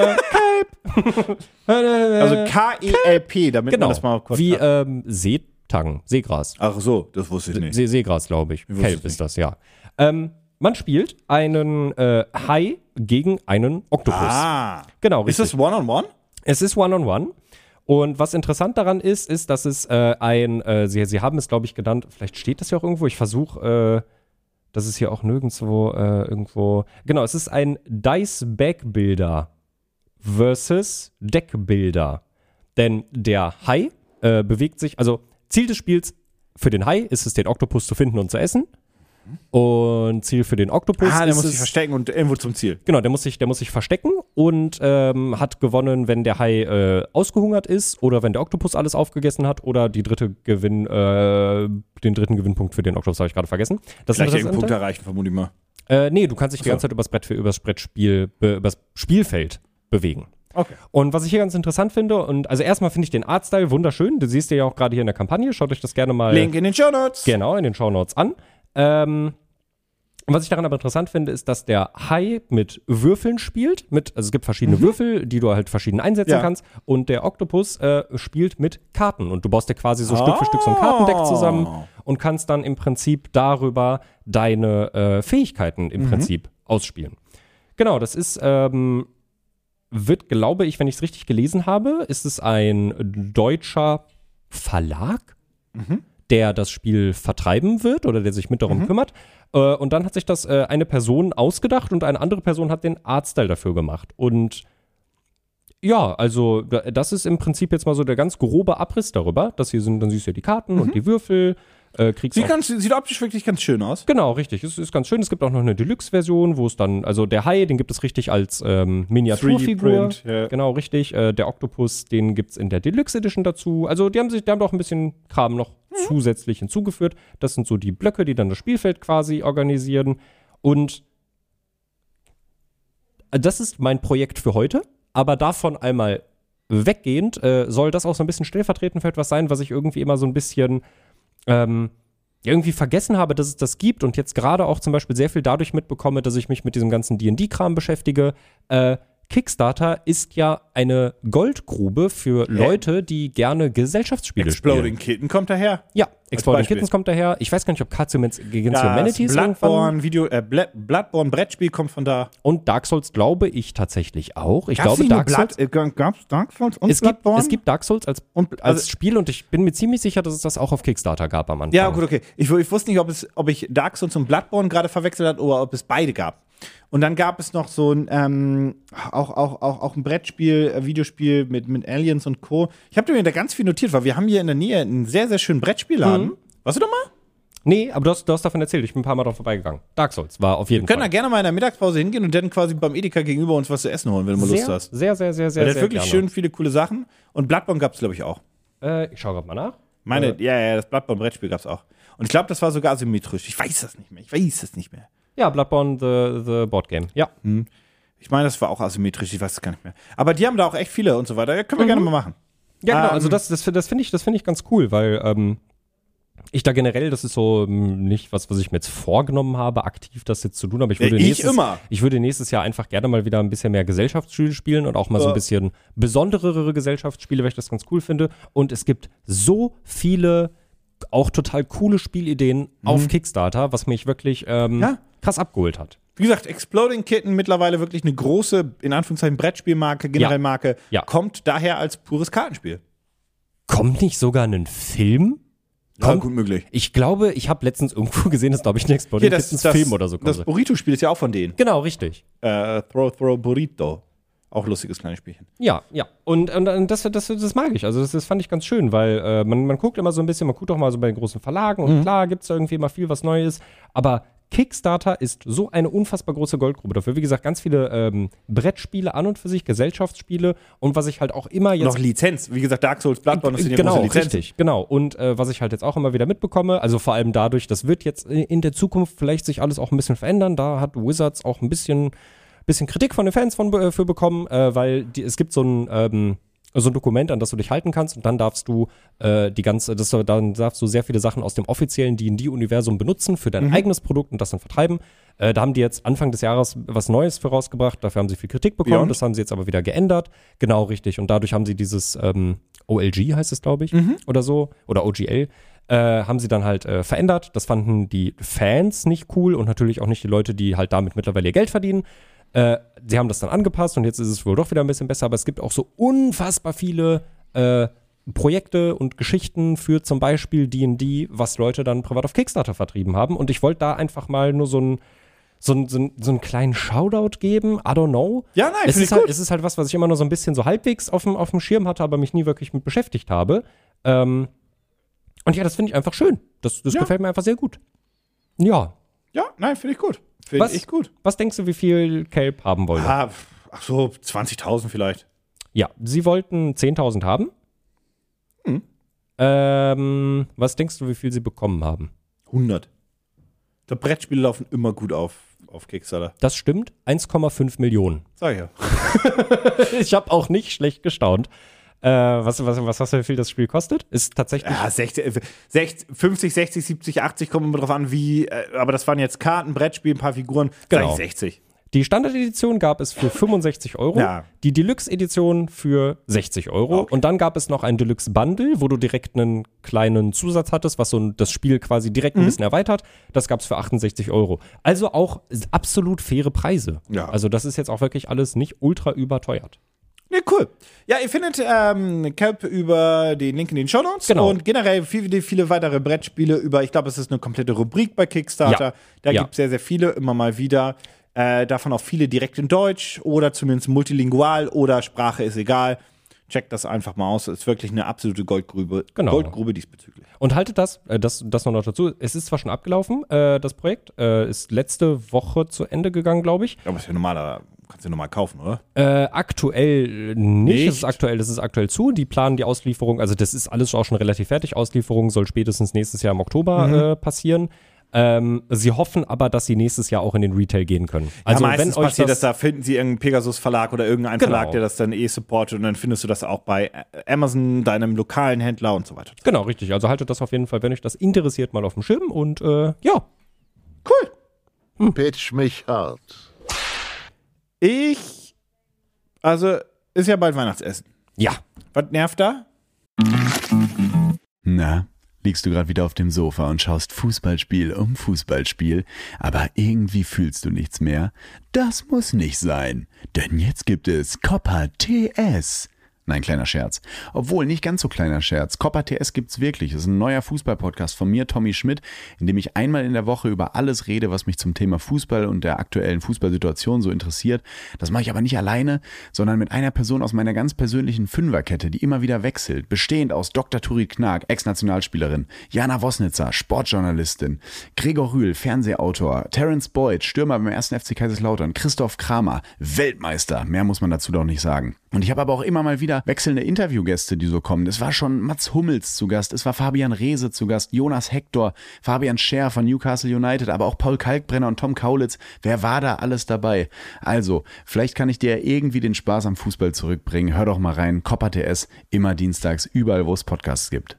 [SPEAKER 1] geht? Also K-E-L-P, damit
[SPEAKER 2] Genau,
[SPEAKER 1] man das mal kurz
[SPEAKER 2] wie
[SPEAKER 1] hat.
[SPEAKER 2] Seegras.
[SPEAKER 1] Ach so, das wusste ich nicht.
[SPEAKER 2] Seegras, glaube ich.
[SPEAKER 1] wusste
[SPEAKER 2] Kelp
[SPEAKER 1] es
[SPEAKER 2] ist das, ja. Man spielt einen Hai gegen einen Oktopus.
[SPEAKER 1] Ah.
[SPEAKER 2] Genau,
[SPEAKER 1] Ist
[SPEAKER 2] richtig.
[SPEAKER 1] das One-on-One?
[SPEAKER 2] Es ist One-on-One. Und was interessant daran ist, dass es Sie haben es, glaube ich, genannt, vielleicht steht das ja auch irgendwo, ich versuche, das ist hier auch nirgendwo irgendwo. Genau, es ist ein Dice-Bag-Builder versus Deck-Builder. Denn der Hai bewegt sich, also Ziel des Spiels für den Hai ist es, den Oktopus zu finden und zu essen. Und Ziel für den Oktopus
[SPEAKER 1] der
[SPEAKER 2] ist
[SPEAKER 1] muss
[SPEAKER 2] es,
[SPEAKER 1] sich verstecken und irgendwo zum Ziel.
[SPEAKER 2] genau, der muss sich verstecken und hat gewonnen, wenn der Hai ausgehungert ist oder wenn der Oktopus alles aufgegessen hat oder den dritten Gewinnpunkt für den Oktopus habe ich gerade vergessen. Das
[SPEAKER 1] Vielleicht
[SPEAKER 2] ist
[SPEAKER 1] irgendeinen Punkt erreichen, vermute ich mal.
[SPEAKER 2] Nee, du kannst dich die ganze Zeit übers Spielfeld bewegen.
[SPEAKER 1] Okay.
[SPEAKER 2] Und was ich hier ganz interessant finde, und also erstmal finde ich den Artstyle wunderschön. Du siehst ja auch gerade hier in der Kampagne. Schaut euch das gerne mal
[SPEAKER 1] Link in den Shownotes.
[SPEAKER 2] Genau, in den Shownotes an. Und was ich daran aber interessant finde, ist, dass der Hai mit Würfeln spielt. Also es gibt verschiedene Würfel, die du halt verschieden einsetzen kannst. Und der Oktopus spielt mit Karten. Und du baust dir quasi so Stück für Stück so ein Kartendeck zusammen und kannst dann im Prinzip darüber deine Fähigkeiten im Prinzip ausspielen. Genau, das ist, wird, glaube ich, wenn ich es richtig gelesen habe, ist es ein deutscher Verlag, der das Spiel vertreiben wird oder der sich mit darum kümmert. Und dann hat sich das eine Person ausgedacht und eine andere Person hat den Artstyle dafür gemacht. Und ja, also das ist im Prinzip jetzt mal so der ganz grobe Abriss darüber. Das hier sind, dann siehst du ja die Karten und die Würfel.
[SPEAKER 1] Sieht optisch wirklich ganz schön aus.
[SPEAKER 2] Genau, richtig. Es ist ganz schön. Es gibt auch noch eine Deluxe-Version, wo es dann, also der Hai, den gibt es richtig als Miniaturfigur.
[SPEAKER 1] 3D-Print, ja.
[SPEAKER 2] Genau, richtig. Der Oktopus, den gibt es in der Deluxe Edition dazu. Also die haben doch ein bisschen Kram noch zusätzlich hinzugeführt. Das sind so die Blöcke, die dann das Spielfeld quasi organisieren. Und das ist mein Projekt für heute. Aber davon einmal weggehend soll das auch so ein bisschen stellvertretend für etwas sein, was ich irgendwie immer so ein bisschen irgendwie vergessen habe, dass es das gibt und jetzt gerade auch zum Beispiel sehr viel dadurch mitbekomme, dass ich mich mit diesem ganzen D&D-Kram beschäftige. Kickstarter ist ja eine Goldgrube für Leute, die gerne Gesellschaftsspiele spielen.
[SPEAKER 1] Exploding Kitten kommt daher.
[SPEAKER 2] Ja, Exploding Kittens kommt daher. Ich weiß gar nicht, ob Cards Against Humanities
[SPEAKER 1] Bloodborne Brettspiel kommt von da.
[SPEAKER 2] Und Dark Souls glaube ich tatsächlich auch. Ich
[SPEAKER 1] Gab's
[SPEAKER 2] glaube, Dark Souls.
[SPEAKER 1] Gab's Dark Souls und
[SPEAKER 2] Bloodborne? Es gibt Dark Souls als Spiel und ich bin mir ziemlich sicher, dass es das auch auf Kickstarter gab am Anfang.
[SPEAKER 1] Ja, gut, okay. Ich wusste nicht, ob ich Dark Souls und Bloodborne gerade verwechselt habe oder ob es beide gab. Und dann gab es noch so ein, auch ein Brettspiel, Videospiel mit Aliens und Co. Ich habe mir da ganz viel notiert, weil wir haben hier in der Nähe einen sehr, sehr schönen Brettspielladen. Warst du doch mal?
[SPEAKER 2] Nee, aber du hast davon erzählt. Ich bin ein paar Mal drauf vorbeigegangen. Dark Souls war auf jeden Fall.
[SPEAKER 1] Wir können da gerne mal in der Mittagspause hingehen und dann quasi beim Edeka gegenüber uns was zu essen holen, wenn du mal Lust hast.
[SPEAKER 2] Sehr
[SPEAKER 1] Weil der hat wirklich schön viele coole Sachen. Und Bloodborne gab es, glaube ich, auch.
[SPEAKER 2] Ich schaue gerade mal nach.
[SPEAKER 1] Das Bloodborne-Brettspiel gab es auch. Und ich glaube, das war sogar asymmetrisch. Ich weiß das nicht mehr. Ja,
[SPEAKER 2] Bloodborne, the Board Game. Ja.
[SPEAKER 1] Ich meine, das war auch asymmetrisch, ich weiß es gar nicht mehr. Aber die haben da auch echt viele und so weiter. Ja, können wir gerne mal machen.
[SPEAKER 2] Ja, genau. Also das finde ich ganz cool, weil ich da generell, das ist so nicht was ich mir jetzt vorgenommen habe, aktiv das jetzt zu tun, aber ich würde nächstes Jahr einfach gerne mal wieder ein bisschen mehr Gesellschaftsspiele spielen und auch mal so ein bisschen besonderere Gesellschaftsspiele, weil ich das ganz cool finde. Und es gibt so viele auch total coole Spielideen auf Kickstarter, was mich wirklich krass abgeholt hat.
[SPEAKER 1] Wie gesagt, Exploding Kitten mittlerweile wirklich eine große, in Anführungszeichen, Brettspielmarke, generell Marke, kommt daher als pures Kartenspiel.
[SPEAKER 2] Kommt nicht sogar ein Film?
[SPEAKER 1] Ja, gut möglich.
[SPEAKER 2] Ich glaube, ich habe letztens irgendwo gesehen, dass, glaube ich, ein Exploding Kittens Film oder so kommt.
[SPEAKER 1] Das Burrito-Spiel ist ja auch von denen.
[SPEAKER 2] Genau, richtig.
[SPEAKER 1] Throw Burrito. Auch lustiges kleines Spielchen.
[SPEAKER 2] Ja. Und das mag ich. Also das fand ich ganz schön, weil man guckt immer so ein bisschen, man guckt auch mal so bei den großen Verlagen und klar gibt es da irgendwie immer viel, was Neues. Aber Kickstarter ist so eine unfassbar große Goldgrube dafür. Wie gesagt, ganz viele Brettspiele an und für sich, Gesellschaftsspiele und was ich halt auch immer jetzt...
[SPEAKER 1] Noch Lizenz. Wie gesagt, Dark Souls, Bloodborne, das sind ja große Lizenzen.
[SPEAKER 2] Richtig, genau. Und was ich halt jetzt auch immer wieder mitbekomme, also vor allem dadurch, das wird jetzt in der Zukunft vielleicht sich alles auch ein bisschen verändern. Da hat Wizards auch ein bisschen Kritik von den Fans für bekommen, weil es gibt so ein Dokument, an das du dich halten kannst und dann darfst du dann darfst du sehr viele Sachen aus dem offiziellen D&D-Universum benutzen für dein eigenes Produkt und das dann vertreiben. Da haben die jetzt Anfang des Jahres was Neues für rausgebracht, dafür haben sie viel Kritik bekommen, das haben sie jetzt aber wieder geändert. Genau, richtig. Und dadurch haben sie dieses OLG heißt es, glaube ich, oder so, oder OGL, haben sie dann halt verändert. Das fanden die Fans nicht cool und natürlich auch nicht die Leute, die halt damit mittlerweile ihr Geld verdienen. Sie haben das dann angepasst und jetzt ist es wohl doch wieder ein bisschen besser, aber es gibt auch so unfassbar viele Projekte und Geschichten für zum Beispiel D&D, was Leute dann privat auf Kickstarter vertrieben haben und ich wollte da einfach mal nur so einen kleinen Shoutout geben, I don't know.
[SPEAKER 1] Ja, nein,
[SPEAKER 2] es ist halt was ich immer nur so ein bisschen so halbwegs auf dem Schirm hatte, aber mich nie wirklich mit beschäftigt habe. Und ja, das finde ich einfach schön. Das gefällt mir einfach sehr gut. Ja.
[SPEAKER 1] Ja, nein, finde ich gut. Finde ich gut.
[SPEAKER 2] Was denkst du, wie viel Kelp haben wollen?
[SPEAKER 1] Ach so, 20.000 vielleicht.
[SPEAKER 2] Ja, sie wollten 10.000 haben. Was denkst du, wie viel sie bekommen haben?
[SPEAKER 1] 100. Die Brettspiele laufen immer gut auf Kickstarter.
[SPEAKER 2] Das stimmt. 1,5 Millionen.
[SPEAKER 1] Sag ich ja.
[SPEAKER 2] Ich habe auch nicht schlecht gestaunt. Was hast du, wie viel das Spiel kostet? Ist tatsächlich.
[SPEAKER 1] Ja, 50, 60, 70, 80, kommt immer drauf an, wie. Aber das waren jetzt Karten, Brettspiel, ein paar Figuren.
[SPEAKER 2] Genau.
[SPEAKER 1] Sag ich 60.
[SPEAKER 2] Die Standard-Edition gab es für 65 €,
[SPEAKER 1] Ja.
[SPEAKER 2] die Deluxe-Edition für 60 €
[SPEAKER 1] Okay.
[SPEAKER 2] und dann gab es noch ein Deluxe-Bundle, wo du direkt einen kleinen Zusatz hattest, was das Spiel quasi direkt ein bisschen erweitert. Das gab es für 68 €. Also auch absolut faire Preise.
[SPEAKER 1] Ja.
[SPEAKER 2] Also das ist jetzt auch wirklich alles nicht ultra überteuert.
[SPEAKER 1] Ja, cool. Ja, ihr findet Kelp über den Link in den Shownotes
[SPEAKER 2] Genau.
[SPEAKER 1] und generell viele weitere Brettspiele über, ich glaube, es ist eine komplette Rubrik bei Kickstarter.
[SPEAKER 2] Ja.
[SPEAKER 1] Da
[SPEAKER 2] Ja.
[SPEAKER 1] gibt es sehr, sehr viele, immer mal wieder. Davon auch viele direkt in Deutsch oder zumindest multilingual oder Sprache ist egal. Checkt das einfach mal aus. Es ist wirklich eine absolute Goldgrube,
[SPEAKER 2] Genau.
[SPEAKER 1] Goldgrube diesbezüglich. noch
[SPEAKER 2] Und haltet das noch dazu. Es ist zwar schon abgelaufen, das Projekt, ist letzte Woche zu Ende gegangen, glaube ich.
[SPEAKER 1] Aber ist ja normaler, kannst du ja normal kaufen, oder?
[SPEAKER 2] Aktuell nicht. Es ist aktuell zu. Die planen die Auslieferung, also das ist alles auch schon relativ fertig. Auslieferung soll spätestens nächstes Jahr im Oktober passieren. Sie hoffen aber, dass sie nächstes Jahr auch in den Retail gehen können. Also
[SPEAKER 1] ja, meistens
[SPEAKER 2] wenn euch
[SPEAKER 1] passiert das, da finden sie irgendeinen Pegasus-Verlag oder irgendeinen
[SPEAKER 2] Genau.
[SPEAKER 1] Verlag, der das dann supportet und dann findest du das auch bei Amazon, deinem lokalen Händler und so weiter.
[SPEAKER 2] Genau, richtig. Also haltet das auf jeden Fall, wenn euch das interessiert, mal auf dem Schirm und ja.
[SPEAKER 1] Cool.
[SPEAKER 3] Pitch mich hart.
[SPEAKER 1] Also ist ja bald Weihnachtsessen.
[SPEAKER 2] Ja.
[SPEAKER 1] Was nervt da?
[SPEAKER 5] Na, liegst du gerade wieder auf dem Sofa und schaust Fußballspiel um Fußballspiel, aber irgendwie fühlst du nichts mehr? Das muss nicht sein, denn jetzt gibt es Coppa TS. Nein, kleiner Scherz. Obwohl, nicht ganz so kleiner Scherz. Coppa TS gibt's wirklich. Das ist ein neuer Fußball-Podcast von mir, Tommy Schmidt, in dem ich einmal in der Woche über alles rede, was mich zum Thema Fußball und der aktuellen Fußballsituation so interessiert. Das mache ich aber nicht alleine, sondern mit einer Person aus meiner ganz persönlichen Fünferkette, die immer wieder wechselt. Bestehend aus Dr. Turit Knag, Ex-Nationalspielerin, Jana Wosnitzer, Sportjournalistin, Gregor Rühl, Fernsehautor, Terence Boyd, Stürmer beim 1. FC Kaiserslautern, Christoph Kramer, Weltmeister. Mehr muss man dazu doch nicht sagen. Und ich habe aber auch immer mal wieder wechselnde Interviewgäste, die so kommen. Es war schon Mats Hummels zu Gast, es war Fabian Reese zu Gast, Jonas Hector, Fabian Scher von Newcastle United, aber auch Paul Kalkbrenner und Tom Kaulitz. Wer war da alles dabei? Also, vielleicht kann ich dir irgendwie den Spaß am Fußball zurückbringen. Hör doch mal rein, Coppa TS, immer dienstags, überall, wo es Podcasts gibt.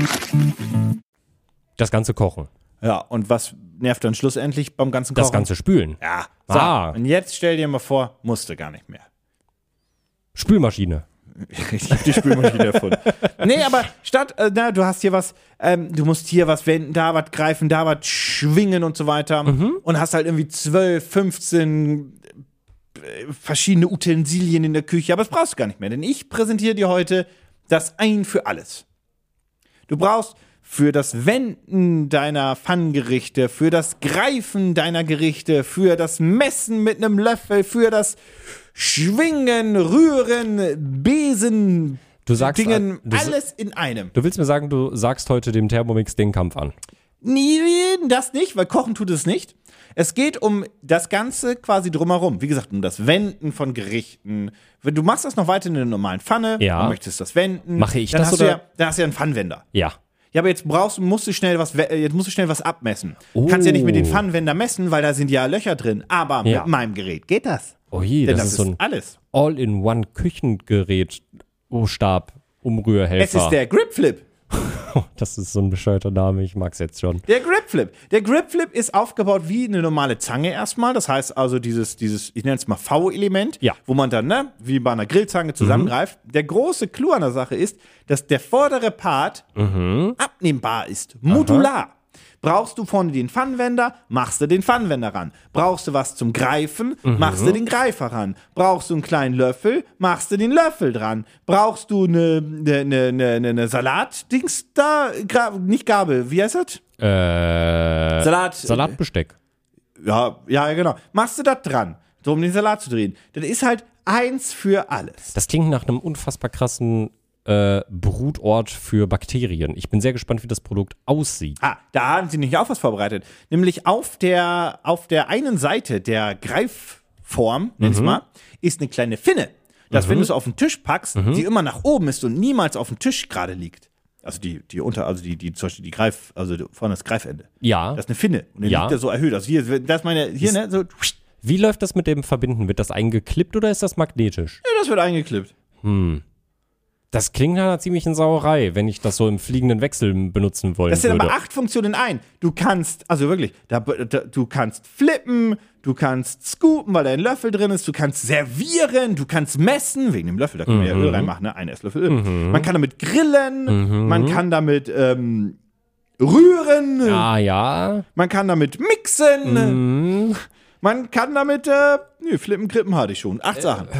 [SPEAKER 2] Das ganze Kochen.
[SPEAKER 1] Ja, und was nervt dann schlussendlich beim ganzen Kochen?
[SPEAKER 2] Das ganze Spülen.
[SPEAKER 1] Ja, so.
[SPEAKER 2] Ah.
[SPEAKER 1] Und jetzt stell dir mal vor, musste gar nicht mehr.
[SPEAKER 2] Spülmaschine.
[SPEAKER 1] Ich hab die Spülmaschine erfunden. Nee, aber statt, du hast hier was, du musst hier was wenden, da was greifen, da was schwingen und so weiter. Und hast halt irgendwie 12, 15 verschiedene Utensilien in der Küche. Aber das brauchst du gar nicht mehr, denn ich präsentiere dir heute das Ein für alles. Du brauchst für das Wenden deiner Pfannengerichte, für das Greifen deiner Gerichte, für das Messen mit einem Löffel, für das Schwingen, Rühren, Besen,
[SPEAKER 2] Du sagst,
[SPEAKER 1] Dingen,
[SPEAKER 2] du,
[SPEAKER 1] alles in einem.
[SPEAKER 2] du willst mir sagen, du sagst heute dem Thermomix den Kampf an.
[SPEAKER 1] Nie, das nicht, weil Kochen tut es nicht. Es geht um das Ganze quasi drumherum. Wie gesagt, um das Wenden von Gerichten. Du machst das noch weiter in einer normalen Pfanne,
[SPEAKER 2] Ja.
[SPEAKER 1] du möchtest das wenden.
[SPEAKER 2] Mache ich
[SPEAKER 1] dann
[SPEAKER 2] das
[SPEAKER 1] hast
[SPEAKER 2] oder?
[SPEAKER 1] Du dann hast du ja einen Pfannenwender.
[SPEAKER 2] Ja.
[SPEAKER 1] Ja, aber jetzt musst du schnell was abmessen. Kannst ja nicht mit den Pfannenwender messen, weil da sind ja Löcher drin. Aber
[SPEAKER 2] Ja.
[SPEAKER 1] mit meinem Gerät geht das.
[SPEAKER 2] Oh je,
[SPEAKER 1] Denn
[SPEAKER 2] das ist so ein
[SPEAKER 1] alles.
[SPEAKER 2] All-in-One-Küchengerät. Oh, Stab, Umrührhelfer.
[SPEAKER 1] Es ist der Gripflip.
[SPEAKER 2] Das ist so ein bescheuerter Name, ich mag's jetzt schon.
[SPEAKER 1] Der Gripflip. Der Gripflip ist aufgebaut wie eine normale Zange erstmal. Das heißt also dieses ich nenne es mal V-Element,
[SPEAKER 2] Ja.
[SPEAKER 1] wo man dann, wie bei einer Grillzange zusammengreift. Der große Clou an der Sache ist, dass der vordere Part abnehmbar ist, modular. Brauchst du vorne den Pfannenwender, machst du den Pfannenwender ran. Brauchst du was zum Greifen, machst du den Greifer ran. Brauchst du einen kleinen Löffel, machst du den Löffel dran. Brauchst du eine Salatdings da, nicht Gabel, wie heißt das?
[SPEAKER 2] Salatbesteck.
[SPEAKER 1] Ja, genau. Machst du das dran, so um den Salat zu drehen. Das ist halt eins für alles.
[SPEAKER 2] Das klingt nach einem unfassbar krassen Brutort für Bakterien. Ich bin sehr gespannt, wie das Produkt aussieht.
[SPEAKER 1] Da haben sie nicht auch was vorbereitet. Nämlich auf der einen Seite der Greifform, nenn's mal, ist eine kleine Finne. Dass, wenn du es auf den Tisch packst, die immer nach oben ist und niemals auf dem Tisch gerade liegt. Also zum Beispiel die vorne das Greifende.
[SPEAKER 2] Ja.
[SPEAKER 1] Das ist eine Finne. Und dann
[SPEAKER 2] Ja.
[SPEAKER 1] liegt der so erhöht. Also hier, das meine, hier, ne, so,
[SPEAKER 2] Wie läuft das mit dem Verbinden? Wird das eingeklippt oder ist das magnetisch?
[SPEAKER 1] das wird eingeklippt.
[SPEAKER 2] Das klingt nach einer ziemlichen Sauerei, wenn ich das so im fliegenden Wechsel benutzen wollen
[SPEAKER 1] Das sind
[SPEAKER 2] würde.
[SPEAKER 1] aber 8 Funktionen in ein. Du kannst, also wirklich, du kannst flippen, du kannst scoopen, weil da ein Löffel drin ist, du kannst servieren, du kannst messen, wegen dem Löffel, da können wir ja Öl reinmachen, ne? Ein Esslöffel Öl. Man kann damit grillen, man kann damit rühren,
[SPEAKER 2] Ja.
[SPEAKER 1] man kann damit mixen, man kann damit, flippen, krippen hatte ich schon. 8 Sachen.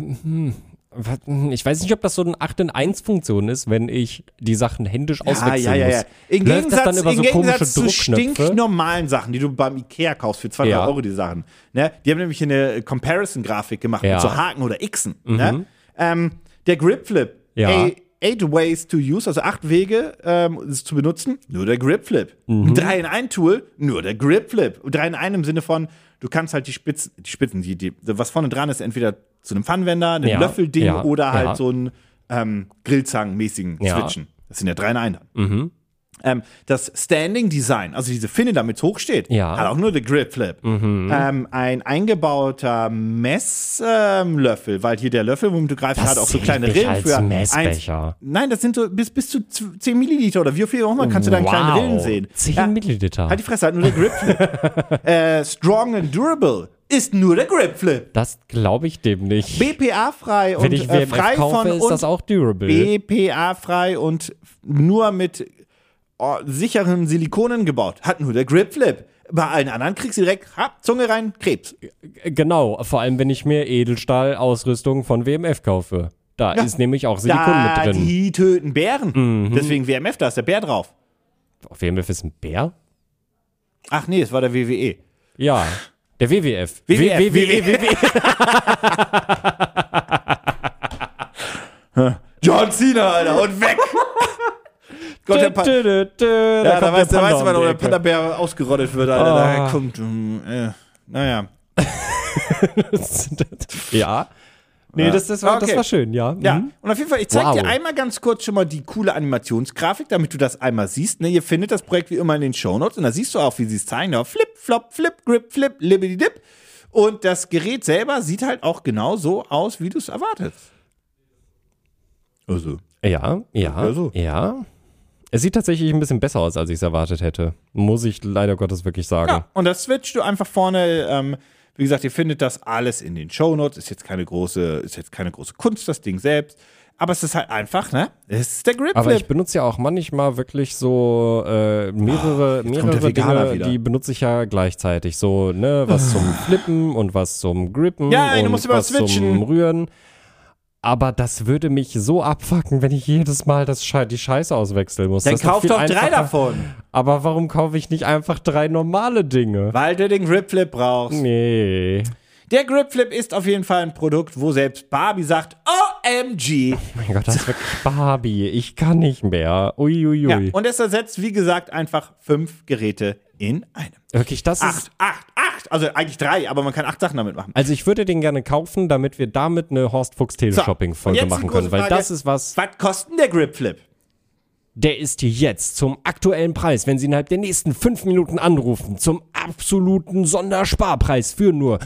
[SPEAKER 2] Ich weiß nicht, ob das so eine 8-in-1-Funktion ist, wenn ich die Sachen händisch auswechseln muss.
[SPEAKER 1] Im
[SPEAKER 2] Läuft das
[SPEAKER 1] Gegensatz,
[SPEAKER 2] dann über so komische
[SPEAKER 1] zu
[SPEAKER 2] Druckknöpfe?
[SPEAKER 1] stinknormalen Sachen, die du beim Ikea kaufst für 200
[SPEAKER 2] Ja.
[SPEAKER 1] Euro, die Sachen. Ne? Die haben nämlich eine Comparison-Grafik gemacht
[SPEAKER 2] Ja.
[SPEAKER 1] mit so Haken oder Xen. Ne? Der Grip Flip.
[SPEAKER 2] Ja.
[SPEAKER 1] 8 ways to use, also 8 Wege, es zu benutzen, nur der Grip Flip. Ein 3-in-1-Tool, nur der Grip Flip. Und 3-in-1 im Sinne von, du kannst halt die Spitzen, was vorne dran ist, entweder zu einem Pfannenwender, einem
[SPEAKER 2] Ja.
[SPEAKER 1] Löffelding
[SPEAKER 2] Ja.
[SPEAKER 1] oder halt
[SPEAKER 2] Ja.
[SPEAKER 1] so einen Grillzangen-mäßigen
[SPEAKER 2] Ja.
[SPEAKER 1] Switchen. Das sind ja 3-in-1 dann. Das Standing Design, also diese Finne, damit es hoch steht,
[SPEAKER 2] Ja.
[SPEAKER 1] hat auch nur den Grip Flip. Ein eingebauter Messlöffel, weil hier der Löffel, womit du greifst,
[SPEAKER 2] Das
[SPEAKER 1] hat auch so
[SPEAKER 2] zählt
[SPEAKER 1] kleine
[SPEAKER 2] nicht
[SPEAKER 1] Rillen
[SPEAKER 2] als
[SPEAKER 1] für
[SPEAKER 2] Messbecher.
[SPEAKER 1] Nein, das sind so bis zu 10 Milliliter oder wie viel auch immer kannst du da einen kleinen Rillen sehen.
[SPEAKER 2] 10 Milliliter.
[SPEAKER 1] Halt die Fresse, halt nur der Grip Flip. Strong and durable ist nur der Grip Flip.
[SPEAKER 2] Das glaube ich dem nicht.
[SPEAKER 1] BPA-frei und
[SPEAKER 2] Wenn ich WMF
[SPEAKER 1] frei
[SPEAKER 2] kaufe,
[SPEAKER 1] von
[SPEAKER 2] ist das auch durable.
[SPEAKER 1] BPA-frei und nur mit sicheren Silikonen gebaut. Hat nur der Grip Flip. Bei allen anderen kriegst du direkt Zunge rein, Krebs.
[SPEAKER 2] Genau, vor allem wenn ich mir Edelstahl-Ausrüstung von WMF kaufe. Da ist nämlich auch Silikon mit drin.
[SPEAKER 1] Die töten Bären. Deswegen WMF, da ist der Bär drauf.
[SPEAKER 2] WMF ist ein Bär?
[SPEAKER 1] Ach nee, es war der WWE.
[SPEAKER 2] Ja, der WWF.
[SPEAKER 1] WWF. John Cena, Alter, und weg! Gott, der
[SPEAKER 2] Da
[SPEAKER 1] da weißt du,
[SPEAKER 2] Panda
[SPEAKER 1] wann
[SPEAKER 2] um die
[SPEAKER 1] der
[SPEAKER 2] Ecke.
[SPEAKER 1] Panda-Bär ausgerottet wird, Alter.
[SPEAKER 2] Oh.
[SPEAKER 1] Da kommt, naja.
[SPEAKER 2] Ja. Nee, das war
[SPEAKER 1] Okay.
[SPEAKER 2] schön, ja.
[SPEAKER 1] Ja,
[SPEAKER 2] Mhm.
[SPEAKER 1] und auf jeden Fall, ich zeig
[SPEAKER 2] Wow.
[SPEAKER 1] dir einmal ganz kurz schon mal die coole Animationsgrafik, damit du das einmal siehst. Ne, ihr findet das Projekt wie immer in den Shownotes und da siehst du auch, wie sie es zeigen. Da Flip, Flop, Flip, Grip, Flip, Libbity Dip. Und das Gerät selber sieht halt auch genau so aus, wie du es erwartest. Also.
[SPEAKER 2] Ja.
[SPEAKER 1] Also.
[SPEAKER 2] Ja. Es sieht tatsächlich ein bisschen besser aus, als ich es erwartet hätte. Muss ich leider Gottes wirklich sagen.
[SPEAKER 1] Ja, und das switcht du einfach vorne. Wie gesagt, ihr findet das alles in den Shownotes. Ist jetzt keine große Kunst, das Ding selbst. Aber es ist halt einfach, ne? Es ist der Grip
[SPEAKER 2] Aber ich
[SPEAKER 1] Flip.
[SPEAKER 2] benutze ja auch manchmal wirklich so mehrere
[SPEAKER 1] kommt der Veganer
[SPEAKER 2] Dinge,
[SPEAKER 1] wieder.
[SPEAKER 2] die benutze ich ja gleichzeitig. So, ne, was zum Flippen und was zum Grippen
[SPEAKER 1] Ja, du
[SPEAKER 2] und
[SPEAKER 1] musst immer
[SPEAKER 2] was
[SPEAKER 1] switchen.
[SPEAKER 2] zum Rühren. Aber das würde mich so abfucken, wenn ich jedes Mal die Scheiße auswechseln muss.
[SPEAKER 1] Dann
[SPEAKER 2] Das ist
[SPEAKER 1] kauf
[SPEAKER 2] viel
[SPEAKER 1] doch 3
[SPEAKER 2] einfacher.
[SPEAKER 1] davon.
[SPEAKER 2] Aber warum kaufe ich nicht einfach 3 normale Dinge?
[SPEAKER 1] Weil du den Grip Flip brauchst.
[SPEAKER 2] Nee.
[SPEAKER 1] Der Grip Flip ist auf jeden Fall ein Produkt, wo selbst Barbie sagt, OMG.
[SPEAKER 2] Mein Gott, das ist wirklich Barbie. Ich kann nicht mehr. Uiuiui.
[SPEAKER 1] Ja, und es ersetzt, wie gesagt, einfach 5 Geräte in einem.
[SPEAKER 2] Wirklich, das ist...
[SPEAKER 1] 8. Also eigentlich 3, aber man kann 8 Sachen damit machen.
[SPEAKER 2] Also ich würde den gerne kaufen, damit wir damit eine Horst Fuchs
[SPEAKER 1] So,
[SPEAKER 2] Teleshopping-Folge
[SPEAKER 1] und jetzt die
[SPEAKER 2] machen
[SPEAKER 1] große
[SPEAKER 2] können. Weil
[SPEAKER 1] Frage,
[SPEAKER 2] das ist was...
[SPEAKER 1] Was kostet denn der Grip Flip?
[SPEAKER 2] Der ist hier jetzt zum aktuellen Preis, wenn Sie innerhalb der nächsten 5 Minuten anrufen, zum absoluten Sondersparpreis für nur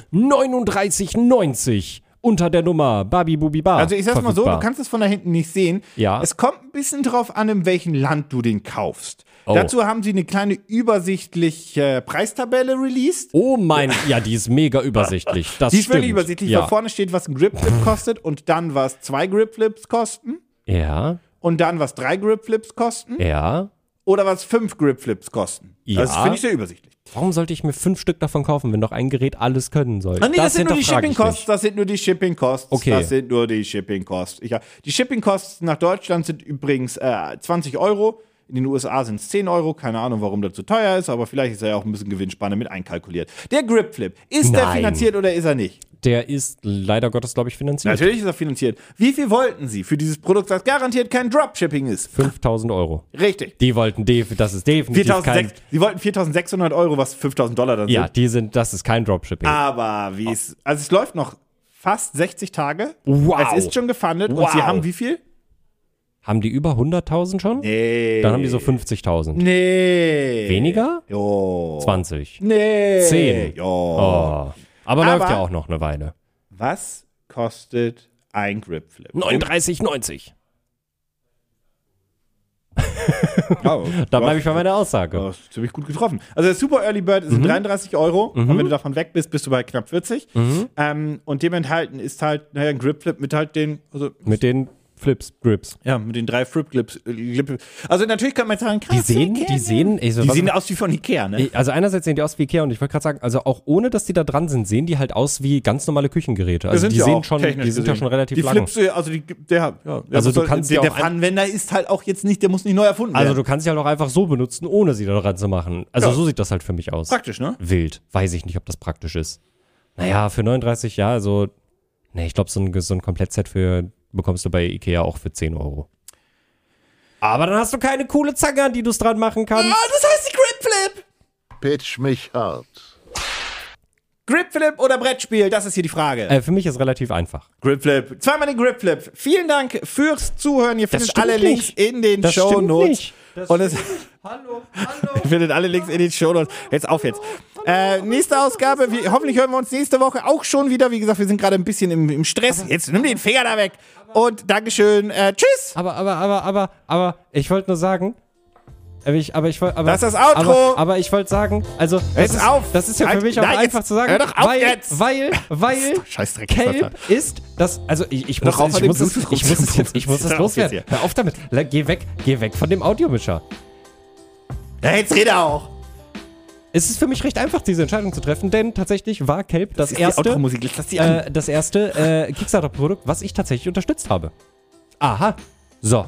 [SPEAKER 2] 39,90 unter der Nummer Babi Bubi Bar.
[SPEAKER 1] Also ich sag's mal so, du
[SPEAKER 2] verfügbar.
[SPEAKER 1] kannst es von da hinten nicht sehen.
[SPEAKER 2] Ja.
[SPEAKER 1] Es kommt ein bisschen drauf an, in welchem Land du den kaufst.
[SPEAKER 2] Oh.
[SPEAKER 1] Dazu haben sie eine kleine übersichtliche Preistabelle released.
[SPEAKER 2] Oh mein, ja, die ist mega übersichtlich. Das
[SPEAKER 1] Die ist
[SPEAKER 2] stimmt.
[SPEAKER 1] wirklich übersichtlich,
[SPEAKER 2] Ja.
[SPEAKER 1] weil vorne steht, was ein Grip Flip kostet und dann, was 2 Grip Flips kosten
[SPEAKER 2] Ja,
[SPEAKER 1] und dann, was 3 Grip Flips kosten
[SPEAKER 2] ja.
[SPEAKER 1] oder was 5 Grip Flips kosten.
[SPEAKER 2] Ja.
[SPEAKER 1] Das finde ich sehr übersichtlich.
[SPEAKER 2] Warum sollte ich mir 5 Stück davon kaufen, wenn doch ein Gerät alles können soll?
[SPEAKER 1] Ah, nee, das sind nur die
[SPEAKER 2] hinterfrage ich
[SPEAKER 1] Shipping-Costs.
[SPEAKER 2] nicht.
[SPEAKER 1] Das sind nur die Shipping-Costs.
[SPEAKER 2] Okay.
[SPEAKER 1] Das sind nur die Shipping-Costs. Die Shipping-Costs nach Deutschland sind übrigens 20 Euro. In den USA sind es 10 Euro. Keine Ahnung, warum das zu teuer ist, aber vielleicht ist ja auch ein bisschen Gewinnspanne mit einkalkuliert. Der Grip Flip, ist der
[SPEAKER 2] Nein.
[SPEAKER 1] finanziert oder ist er nicht?
[SPEAKER 2] Der ist leider Gottes, glaube ich, finanziert.
[SPEAKER 1] Natürlich ist er finanziert. Wie viel wollten Sie für dieses Produkt, das garantiert kein Dropshipping ist?
[SPEAKER 2] 5.000 Euro.
[SPEAKER 1] Richtig.
[SPEAKER 2] Die wollten, das ist definitiv kein...
[SPEAKER 1] Sie wollten 4.600 Euro, was $5.000 dann
[SPEAKER 2] Ja,
[SPEAKER 1] sind.
[SPEAKER 2] das ist kein Dropshipping.
[SPEAKER 1] Aber wie es, also es läuft noch fast 60 Tage.
[SPEAKER 2] Wow.
[SPEAKER 1] Es ist schon gefundet und
[SPEAKER 2] Wow.
[SPEAKER 1] Sie haben wie viel?
[SPEAKER 2] Haben die über 100.000 schon?
[SPEAKER 1] Nee.
[SPEAKER 2] Dann haben die so 50.000.
[SPEAKER 1] Nee.
[SPEAKER 2] Weniger?
[SPEAKER 1] Jo.
[SPEAKER 2] 20.
[SPEAKER 1] Nee.
[SPEAKER 2] 10.
[SPEAKER 1] Jo.
[SPEAKER 2] Oh. Aber läuft ja auch noch eine Weile.
[SPEAKER 1] Was kostet ein Grip Flip?
[SPEAKER 2] 39,90. Da bleibe ich bei meiner Aussage.
[SPEAKER 1] Das ist ziemlich gut getroffen. Also der Super Early Bird sind 33 Euro. Und wenn du davon weg bist, bist du bei knapp 40. Und dem enthalten ist halt, ein Grip-Flip mit halt den,
[SPEAKER 2] mit den Grips.
[SPEAKER 1] Ja, mit den 3 Flip-Clips. Also natürlich kann man sagen, krass,
[SPEAKER 2] Die sehen
[SPEAKER 1] aus wie von Ikea, ne?
[SPEAKER 2] Also einerseits sehen die aus wie Ikea und ich wollte gerade sagen, also auch ohne, dass die da dran sind, sehen die halt aus wie ganz normale Küchengeräte. Also die sind ja schon relativ lang.
[SPEAKER 1] Die Flips, also der Pfannenwender ist halt auch jetzt nicht, der muss nicht neu erfunden werden.
[SPEAKER 2] Also du kannst sie halt auch einfach so benutzen, ohne sie da dran zu machen. Also so sieht das halt für mich aus.
[SPEAKER 1] Praktisch, ne?
[SPEAKER 2] Wild. Weiß ich nicht, ob das praktisch ist. Naja, für 39, ja, also, ich glaube, so ein Komplettset bekommst du bei Ikea auch für 10 Euro. Aber dann hast du keine coole Zange, an die du es dran machen kannst.
[SPEAKER 1] Ja, das heißt die Grip-Flip.
[SPEAKER 3] Pitch mich hart.
[SPEAKER 1] Grip-Flip oder Brettspiel, das ist hier die Frage.
[SPEAKER 2] Für mich ist relativ einfach.
[SPEAKER 1] Grip-Flip. Zweimal den Grip-Flip. Vielen Dank fürs Zuhören. Ihr findet alle Links in den Shownotes. Hallo. Ihr findet alle Links in den Shownotes. Jetzt auf jetzt. Nächste Ausgabe, hoffentlich hören wir uns nächste Woche auch schon wieder. Wie gesagt, wir sind gerade ein bisschen im Stress. Jetzt nimm den Finger da weg. Und Dankeschön. Tschüss.
[SPEAKER 2] Aber ich wollte nur sagen, das ist
[SPEAKER 1] das Outro.
[SPEAKER 2] Aber ich wollte sagen, also das ist ja für mich auch einfach zu sagen,
[SPEAKER 1] hör doch auf jetzt.
[SPEAKER 2] weil
[SPEAKER 1] Scheißdreck.
[SPEAKER 2] Kelp ist das, also ich muss das loswerden. Hör auf damit. Geh weg von dem Audiomischer.
[SPEAKER 1] Ja, jetzt rede auch.
[SPEAKER 2] Es ist für mich recht einfach, diese Entscheidung zu treffen, denn tatsächlich war Kelp das erste Kickstarter-Produkt, was ich tatsächlich unterstützt habe. Aha. So.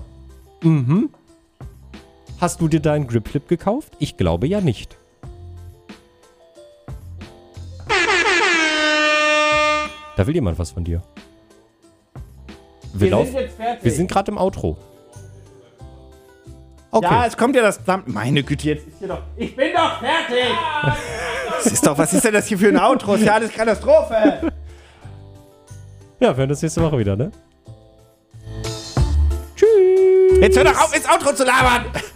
[SPEAKER 2] Hast du dir deinen Grip-Flip gekauft? Ich glaube ja nicht. Da will jemand was von dir. Wir sind gerade im Outro. Okay.
[SPEAKER 1] Ja, es kommt ja das... Meine Güte, jetzt ist hier doch... Ich bin doch fertig! Was ist denn das hier für ein Outro? Ist ja alles Katastrophe!
[SPEAKER 2] Ja, wir hören uns nächste Woche wieder, ne?
[SPEAKER 1] Tschüss! Jetzt hör doch auf, ins Outro zu labern!